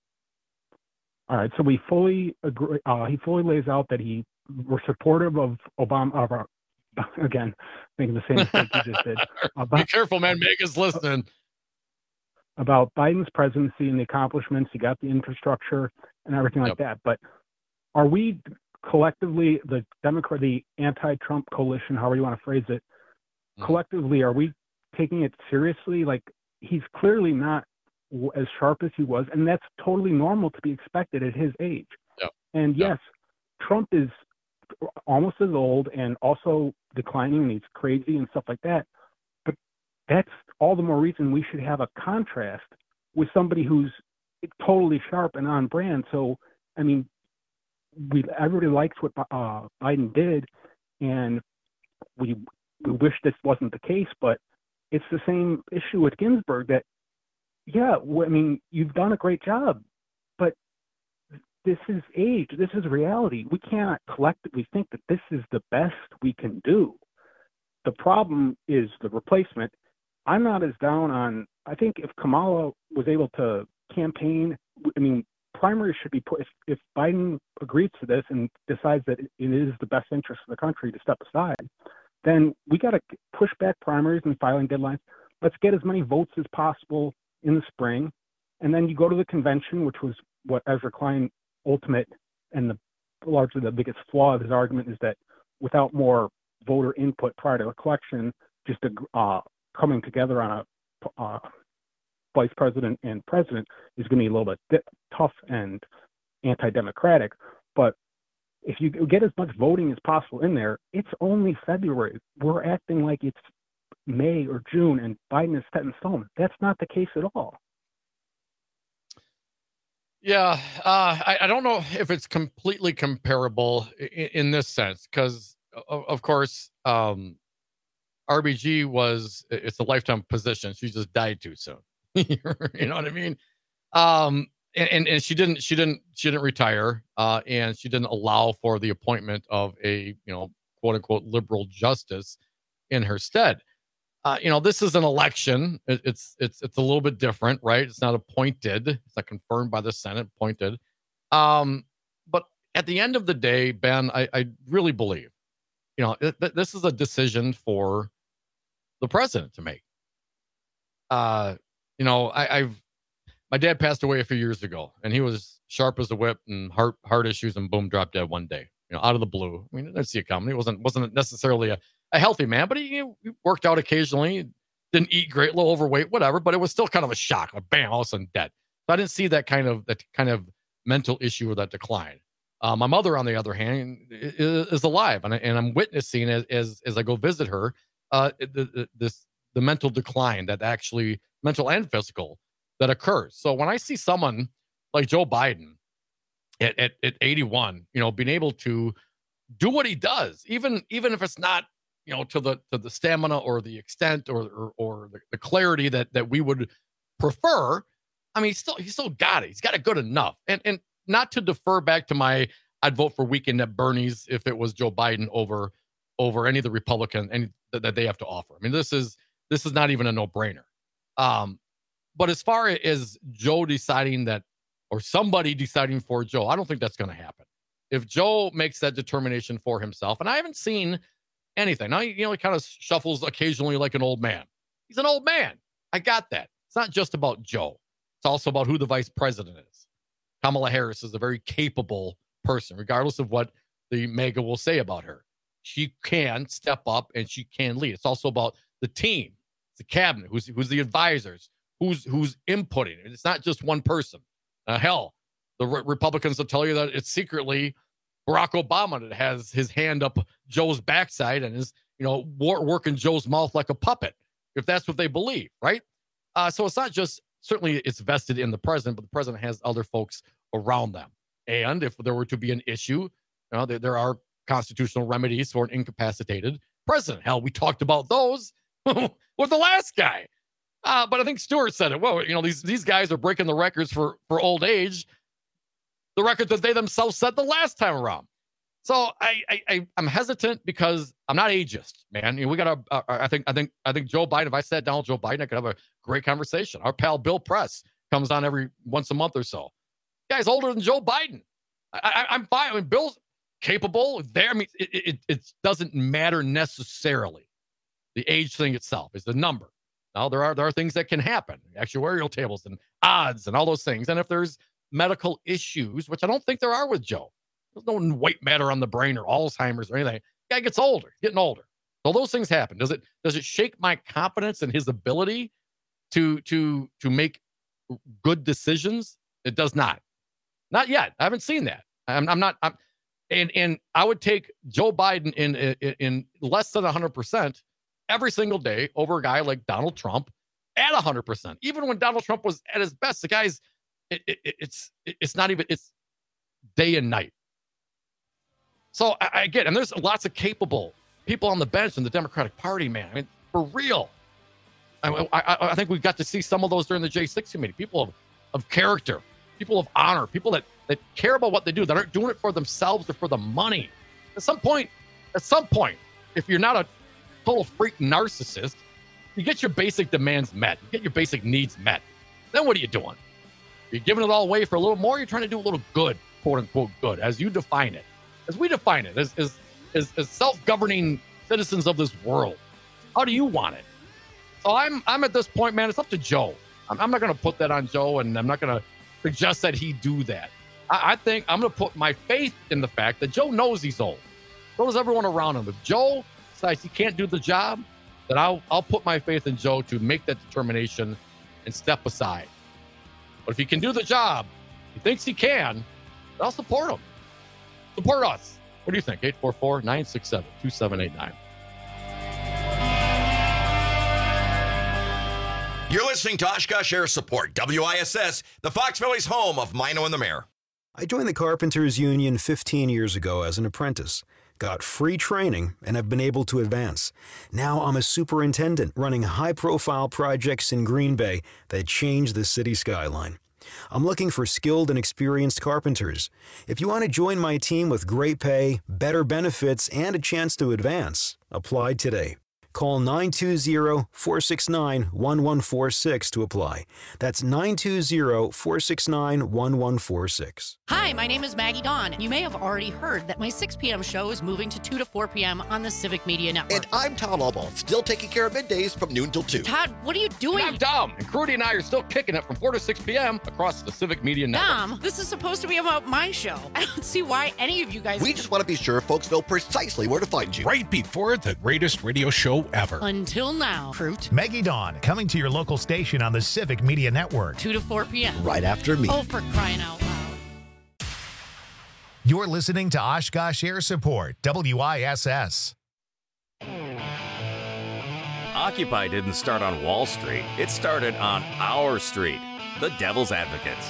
All right, so we fully agree. Uh, he fully lays out that he were supportive of Obama. Of our, again, making the same mistake you just did. About, Be careful, man. Megan's listening. About Biden's presidency and the accomplishments. He got the infrastructure and everything like yep. that. But are we collectively, the Democrat, the anti-Trump coalition, however you want to phrase it, mm-hmm. collectively, are we taking it seriously? Like, he's clearly not as sharp as he was, and that's totally normal to be expected at his age. Yep. And yes, yep. Trump is almost as old and also declining, and he's crazy and stuff like that. But that's all the more reason we should have a contrast with somebody who's totally sharp and on brand. So, I mean, we everybody likes what uh, Biden did, and we we wish this wasn't the case, but it's the same issue with Ginsburg that, yeah, I mean, you've done a great job, but this is age. This is reality. We cannot collectively think that this is the best we can do. The problem is the replacement. I'm not as down on, I think if Kamala was able to campaign, I mean, primaries should be put, if, if Biden agrees to this and decides that it is the best interest of the country to step aside, then we got to push back primaries and filing deadlines. Let's get as many votes as possible in the spring. And then you go to the convention, which was what Ezra Klein ultimate and the largely the biggest flaw of his argument is that without more voter input prior to the election, just a, uh, coming together on a uh, vice president and president is going to be a little bit di- tough and anti-democratic. But if you get as much voting as possible in there, it's only February. We're acting like it's May or June and Biden is set in stone. That's not the case at all. Yeah, uh, I, I don't know if it's completely comparable in, in this sense, because, of, of course, um, R B G was, it's a lifetime position. She just died too soon. You know what I mean? Um, and, and, and she didn't, she didn't, she didn't retire, uh, and she didn't allow for the appointment of a, you know, quote unquote liberal justice in her stead. Uh, you know, this is an election. It, it's it's it's a little bit different, right? It's not appointed. It's not confirmed by the Senate. Appointed. Um, but at the end of the day, Ben, I, I really believe, you know, it, th- this is a decision for the president to make. Uh, you know, I, I've my dad passed away a few years ago, and he was sharp as a whip and heart heart issues, and boom, dropped dead one day. You know, out of the blue. I mean, I didn't see it coming. He wasn't wasn't necessarily a, a healthy man, but he, he worked out occasionally. Didn't eat great, a little overweight, whatever. But it was still kind of a shock. Like, bam, all of a sudden dead. So I didn't see that kind of that kind of mental issue or that decline. Uh, my mother, on the other hand, is, is alive, and, I, and I'm witnessing as, as as I go visit her, uh, the, the, this the mental decline that actually mental and physical that occurs. So when I see someone like Joe Biden at, at, at eighty-one, you know, being able to do what he does, even even if it's not, you know, to the to the stamina or the extent or or, or the, the clarity that that we would prefer. I mean, he's still he's still got it. He's got it good enough. And and not to defer back to my I'd vote for weekend at Bernie's if it was Joe Biden over over any of the Republican any that, that they have to offer. I mean, this is this is not even a no-brainer. Um, but as far as Joe deciding that, or somebody deciding for Joe, I don't think that's going to happen. If Joe makes that determination for himself, and I haven't seen anything. Now, you know, he kind of shuffles occasionally like an old man. He's an old man. I got that. It's not just about Joe. It's also about who the vice president is. Kamala Harris is a very capable person, regardless of what the MAGA will say about her. She can step up and she can lead. It's also about the team, the cabinet, who's who's the advisors, who's who's inputting. It's not just one person. Uh, hell, the re- Republicans will tell you that it's secretly Barack Obama that has his hand up Joe's backside and is, you know, wor- working Joe's mouth like a puppet, if that's what they believe, right? Uh, so it's not just, certainly it's vested in the president, but the president has other folks around them. And if there were to be an issue, you know, there, there are constitutional remedies for an incapacitated president. Hell, we talked about those with the last guy. Uh, but I think Stewart said it. Well, you know, these these guys are breaking the records for, for old age, the record that they themselves set the last time around. So I, I, I I'm hesitant because I'm not ageist, man. You know, we got a. Uh, I think I think I think Joe Biden. If I sat down with Joe Biden, I could have a great conversation. Our pal Bill Press comes on every once a month or so. The guy's older than Joe Biden. I, I, I'm fine. I mean, Bill's capable. There, I mean, it, it it doesn't matter necessarily. The age thing itself is the number. Now there are there are things that can happen, actuarial tables and odds and all those things. And if there's medical issues, which I don't think there are with Joe, there's no white matter on the brain or Alzheimer's or anything. The guy gets older, getting older. So those things happen. Does it does it shake my confidence in his ability to to to make good decisions? It does not. Not yet. I haven't seen that. I'm, I'm not. I'm, and and I would take Joe Biden in in, in less than one hundred percent every single day over a guy like Donald Trump at one hundred percent. Even when Donald Trump was at his best, the guy's it, it, it's it's not even it's day and night. So I, I get, and there's lots of capable people on the bench in the Democratic Party, man. I mean, for real. I, I, I think we got to see some of those during the J six committee. People of, of character, people of honor, people that, that care about what they do, that aren't doing it for themselves or for the money. At some point, at some point, if you're not a total freak narcissist, you get your basic demands met. You get your basic needs met. Then what are you doing? You're giving it all away for a little more? You're trying to do a little good, quote unquote good, as you define it. As we define it, as, as, as, as self-governing citizens of this world. How do you want it? So I'm I'm at this point, man, it's up to Joe. I'm, I'm not going to put that on Joe, and I'm not going to suggest that he do that. I, I think I'm going to put my faith in the fact that Joe knows he's old. So does everyone around him. If Joe decides he can't do the job, then I'll I'll put my faith in Joe to make that determination and step aside. But if he can do the job, he thinks he can, then I'll support him. Support us. What do you think? eight four four, nine six seven, two seven eight nine. You're listening to Oshkosh Air Support, W I S S, the Fox Valley's home of Mino and the Mayor. I joined the Carpenters Union fifteen years ago as an apprentice, got free training, and have been able to advance. Now I'm a superintendent running high-profile projects in Green Bay that change the city skyline. I'm looking for skilled and experienced carpenters. If you want to join my team with great pay, better benefits, and a chance to advance, apply today. Call nine two zero, four six nine, one one four six to apply. That's nine two zero, four six nine, one one four six. Hi, my name is Maggie Dawn. You may have already heard that my six p.m. show is moving to two to four p.m. on the Civic Media Network. And I'm Todd Albaugh, still taking care of middays from noon till two. Todd, what are you doing? I'm Dom, and Crudy and I are still kicking it from four to six p.m. across the Civic Media Network. Dom, this is supposed to be about my show. I don't see why any of you guys... We just want to be sure folks know precisely where to find you. Right before the greatest radio show ever. Until now, Fruit. Maggie Dawn, coming to your local station on the Civic Media Network. two to four p.m. Right after me. Oh, for crying out loud. You're listening to Oshkosh Air Support, W I S S. Occupy didn't start on Wall Street. It started on our street, the Devil's Advocates.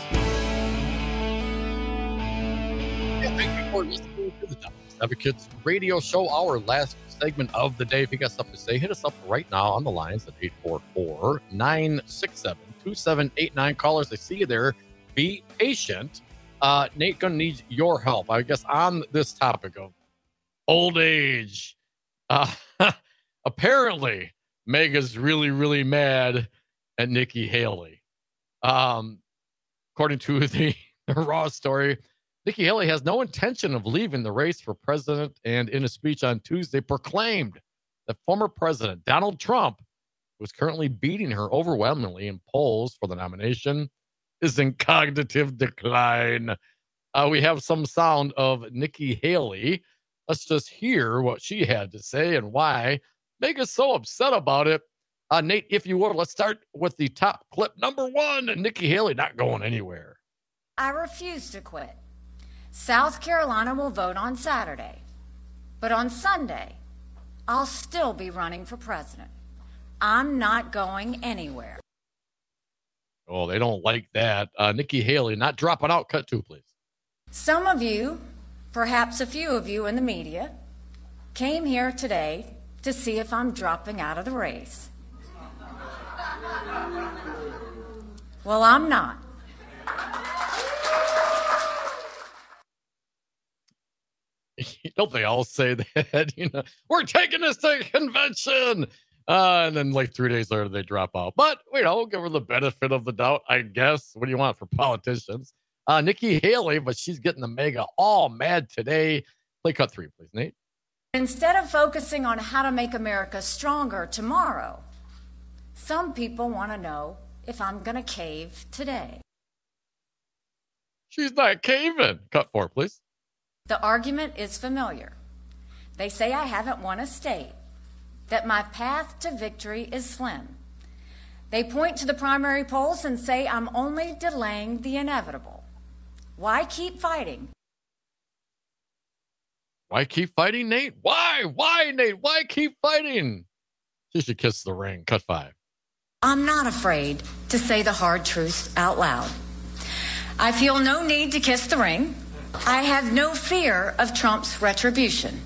Yeah, thank you for listening to the Devil's Advocates radio show, our last segment of the day. If you got stuff to say, hit us up right now on the lines at eight four four, nine six seven, two seven eight nine. Callers, I see you there. Be patient. Uh, Nate, gonna need your help, I guess, on this topic of old age. Uh, apparently, Mega's really, really mad at Nikki Haley. Um, according to the, the Raw story, Nikki Haley has no intention of leaving the race for president, and in a speech on Tuesday proclaimed that former President Donald Trump, who is currently beating her overwhelmingly in polls for the nomination, is in cognitive decline. Uh, we have some sound of Nikki Haley. Let's just hear what she had to say and why Mega's so upset about it. Uh, Nate, if you would, let's start with the top clip. Number one, Nikki Haley not going anywhere. I refuse to quit. South Carolina will vote on Saturday, but on Sunday, I'll still be running for president. I'm not going anywhere. Oh, they don't like that. Uh, Nikki Haley not dropping out. Cut two, please. Some of you, perhaps a few of you in the media, came here today to see if I'm dropping out of the race. Well, I'm not. Don't they all say that? You know, we're taking this to convention. Uh, and then like three days later, they drop out. But, you know, give her the benefit of the doubt, I guess. What do you want for politicians? Uh, Nikki Haley, but she's getting the Mega all mad today. Play cut three, please, Nate. Instead of focusing on how to make America stronger tomorrow, some people want to know if I'm going to cave today. She's not caving. Cut four, please. The argument is familiar. They say I haven't won a state, that my path to victory is slim. They point to the primary polls and say I'm only delaying the inevitable. Why keep fighting? Why keep fighting, Nate? Why? Why, Nate? Why keep fighting? She should kiss the ring. Cut five. I'm not afraid to say the hard truths out loud. I feel no need to kiss the ring. I have no fear of Trump's retribution.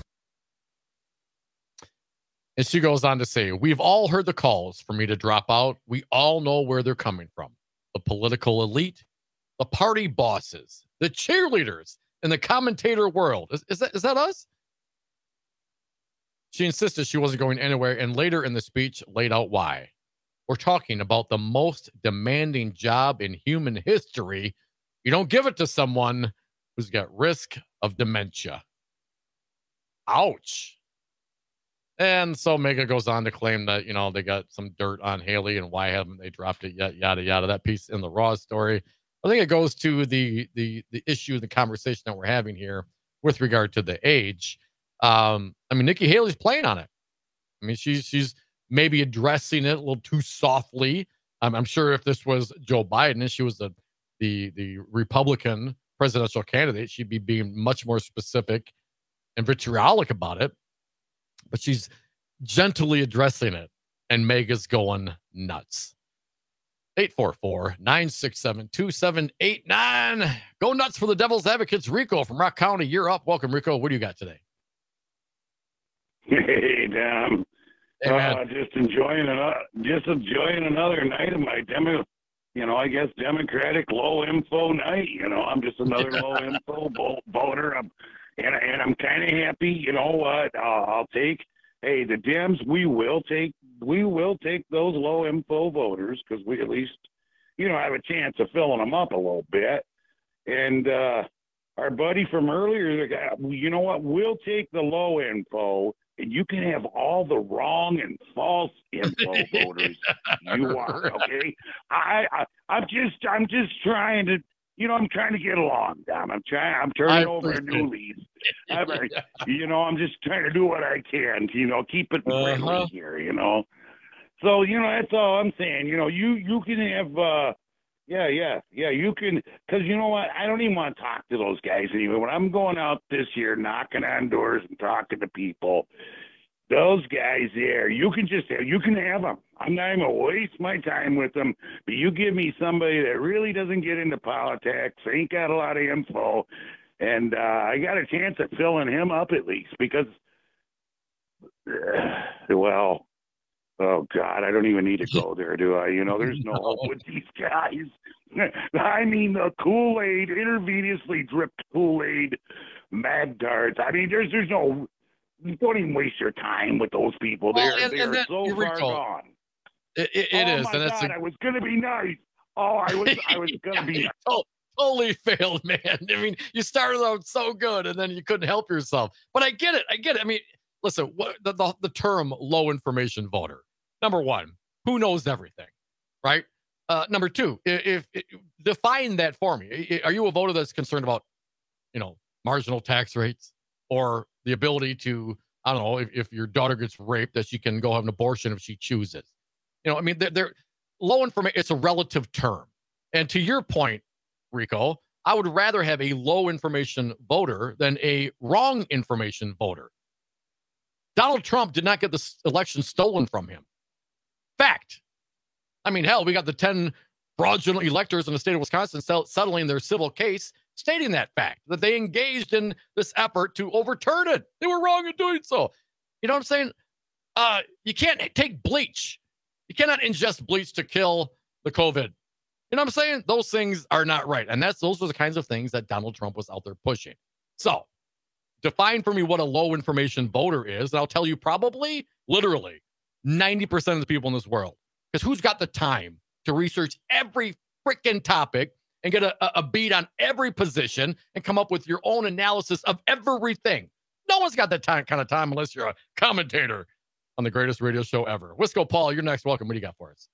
And she goes on to say, we've all heard the calls for me to drop out. We all know where they're coming from. The political elite, the party bosses, the cheerleaders, and the commentator world. Is, is that is that us? She insisted she wasn't going anywhere, and later in the speech laid out why. We're talking about the most demanding job in human history. You don't give it to someone who's got risk of dementia. Ouch. And so Mega goes on to claim that, you know, they got some dirt on Haley and why haven't they dropped it yet, yada, yada. That piece in the Raw story. I think it goes to the the the issue, the conversation that we're having here with regard to the age. Um, I mean, Nikki Haley's playing on it. I mean, she's she's maybe addressing it a little too softly. Um, I'm sure if this was Joe Biden and she was the the the Republican presidential candidate, she'd be being much more specific and vitriolic about it. But she's gently addressing it, and Mega's going nuts. eight four four, nine six seven, two seven eight nine. Go nuts for the Devil's Advocates. Rico from Rock County, you're up. Welcome, Rico. What do you got today? Hey, Dom. Hey, uh, just enjoying another, just enjoying another night of my Demo, you know, I guess Democratic low info night. You know, I'm just another low info vo- voter. I'm, and, and I'm kind of happy. You know what? Uh, I'll take. Hey, the Dems. We will take. We will take those low info voters because we at least, you know, have a chance of filling them up a little bit. And uh, our buddy from earlier, you know what? We'll take the low info. And you can have all the wrong and false info voters you want, okay? I, I, I'm just, I'm just trying to, you know, I'm trying to get along, Dom. I'm trying, I'm turning over a new leaf. I'm, you know, I'm just trying to do what I can to, you know, keep it friendly uh-huh. here, you know? So, you know, that's all I'm saying. You know, you, you can have, uh, yeah, yeah, yeah, you can, because you know what? I don't even want to talk to those guys anyway. When I'm going out this year, knocking on doors and talking to people, those guys there, you can just have, you can have them. I'm not even going to waste my time with them, but you give me somebody that really doesn't get into politics, ain't got a lot of info, and uh, I got a chance at filling him up at least because, uh, well, oh, God, I don't even need to go there, do I? You know, there's no hope with these guys. I mean, the Kool-Aid, intravenously dripped Kool-Aid, mad darts. I mean, there's there's no, don't even waste your time with those people. They're, well, and, they're and that, so far recall, gone. It, it, it oh is. my and that's God, a... I was going to be nice. Oh, I was I was going to be nice. Oh, totally failed, man. I mean, you started out so good, and then you couldn't help yourself. But I get it. I get it. I mean, listen, what the, the, the term low information voter. Number one, who knows everything, right? Uh, number two, if, if define that for me. Are you a voter that's concerned about, you know, marginal tax rates or the ability to, I don't know, if, if your daughter gets raped, that she can go have an abortion if she chooses? You know, I mean, they're, they're low information. It's a relative term. And to your point, Rico, I would rather have a low information voter than a wrong information voter. Donald Trump did not get the election stolen from him. Fact. I mean, hell, we got the ten fraudulent electors in the state of Wisconsin settling their civil case, stating that fact, that they engaged in this effort to overturn it. They were wrong in doing so. You know what I'm saying? Uh, you can't take bleach. You cannot ingest bleach to kill the COVID. You know what I'm saying? Those things are not right. And that's those are the kinds of things that Donald Trump was out there pushing. So define for me what a low information voter is, and I'll tell you probably, literally, ninety percent of the people in this world. Because who's got the time to research every freaking topic and get a, a beat on every position and come up with your own analysis of everything? No one's got that time, kind of time unless you're a commentator on the greatest radio show ever. Wisco Paul, you're next. Welcome. What do you got for us?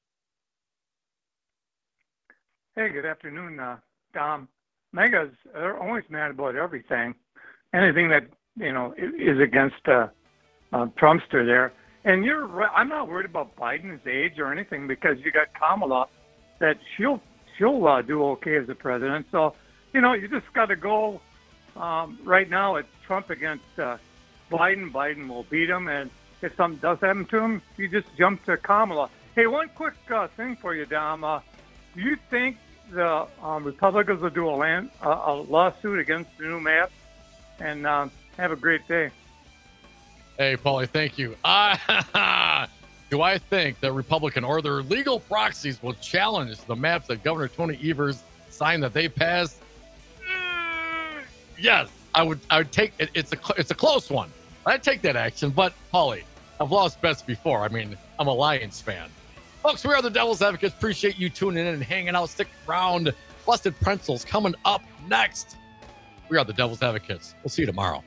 Hey, good afternoon, uh, Dom. Megas are always mad about everything. Anything that, you know, is against uh, uh, Trumpster there. And you're right. I'm not worried about Biden's age or anything because you got Kamala that she'll she'll uh, do okay as a president. So, you know, you just got to go. Um, right now, it's Trump against uh, Biden. Biden will beat him, and if something does happen to him, you just jump to Kamala. Hey, one quick uh, thing for you, Dom. Uh, do you think the um, Republicans will do a, land, uh, a lawsuit against the new map? And uh, have a great day. Hey, Paulie, thank you. Uh, do I think that Republican or their legal proxies will challenge the maps that Governor Tony Evers signed that they passed? Uh, yes, I would. I would take it. It's a it's a close one. I'd take that action. But Paulie, I've lost bets before. I mean, I'm a Lions fan. Folks, we are the Devil's Advocates. Appreciate you tuning in and hanging out. Stick around. Busted Pretzels coming up next. We are the Devil's Advocates. We'll see you tomorrow.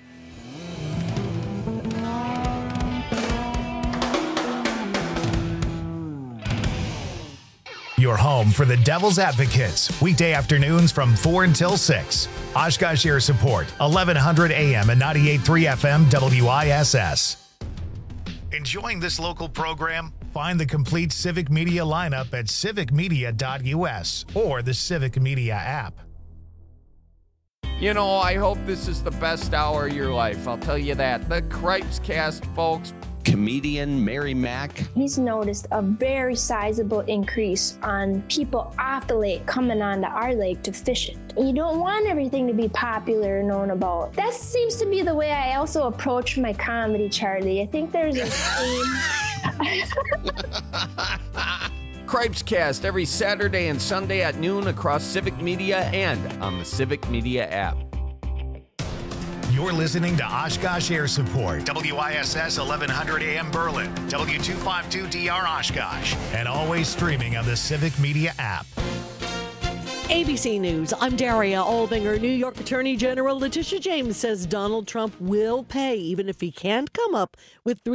Your home for the Devil's Advocates, weekday afternoons from four until six. Oshkosh Air Support, eleven hundred A M and ninety-eight point three F M W I S S. Enjoying this local program? Find the complete Civic Media lineup at civic media dot U S or the Civic Media app. You know, I hope this is the best hour of your life. I'll tell you that. The Cripes Cast, folks. Comedian Mary Mack. He's noticed a very sizable increase on people off the lake coming onto our lake to fish it. You don't want everything to be popular and known about. That seems to be the way I also approach my comedy, Charlie. I think there's a theme. Cripes Cast every Saturday and Sunday at noon across Civic Media and on the Civic Media app. You're listening to Oshkosh Air Support, W I S S eleven hundred A M Berlin, W two fifty-two D R Oshkosh, and always streaming on the Civic Media app. A B C News, I'm Daria Albinger. New York Attorney General Letitia James says Donald Trump will pay even if he can't come up with three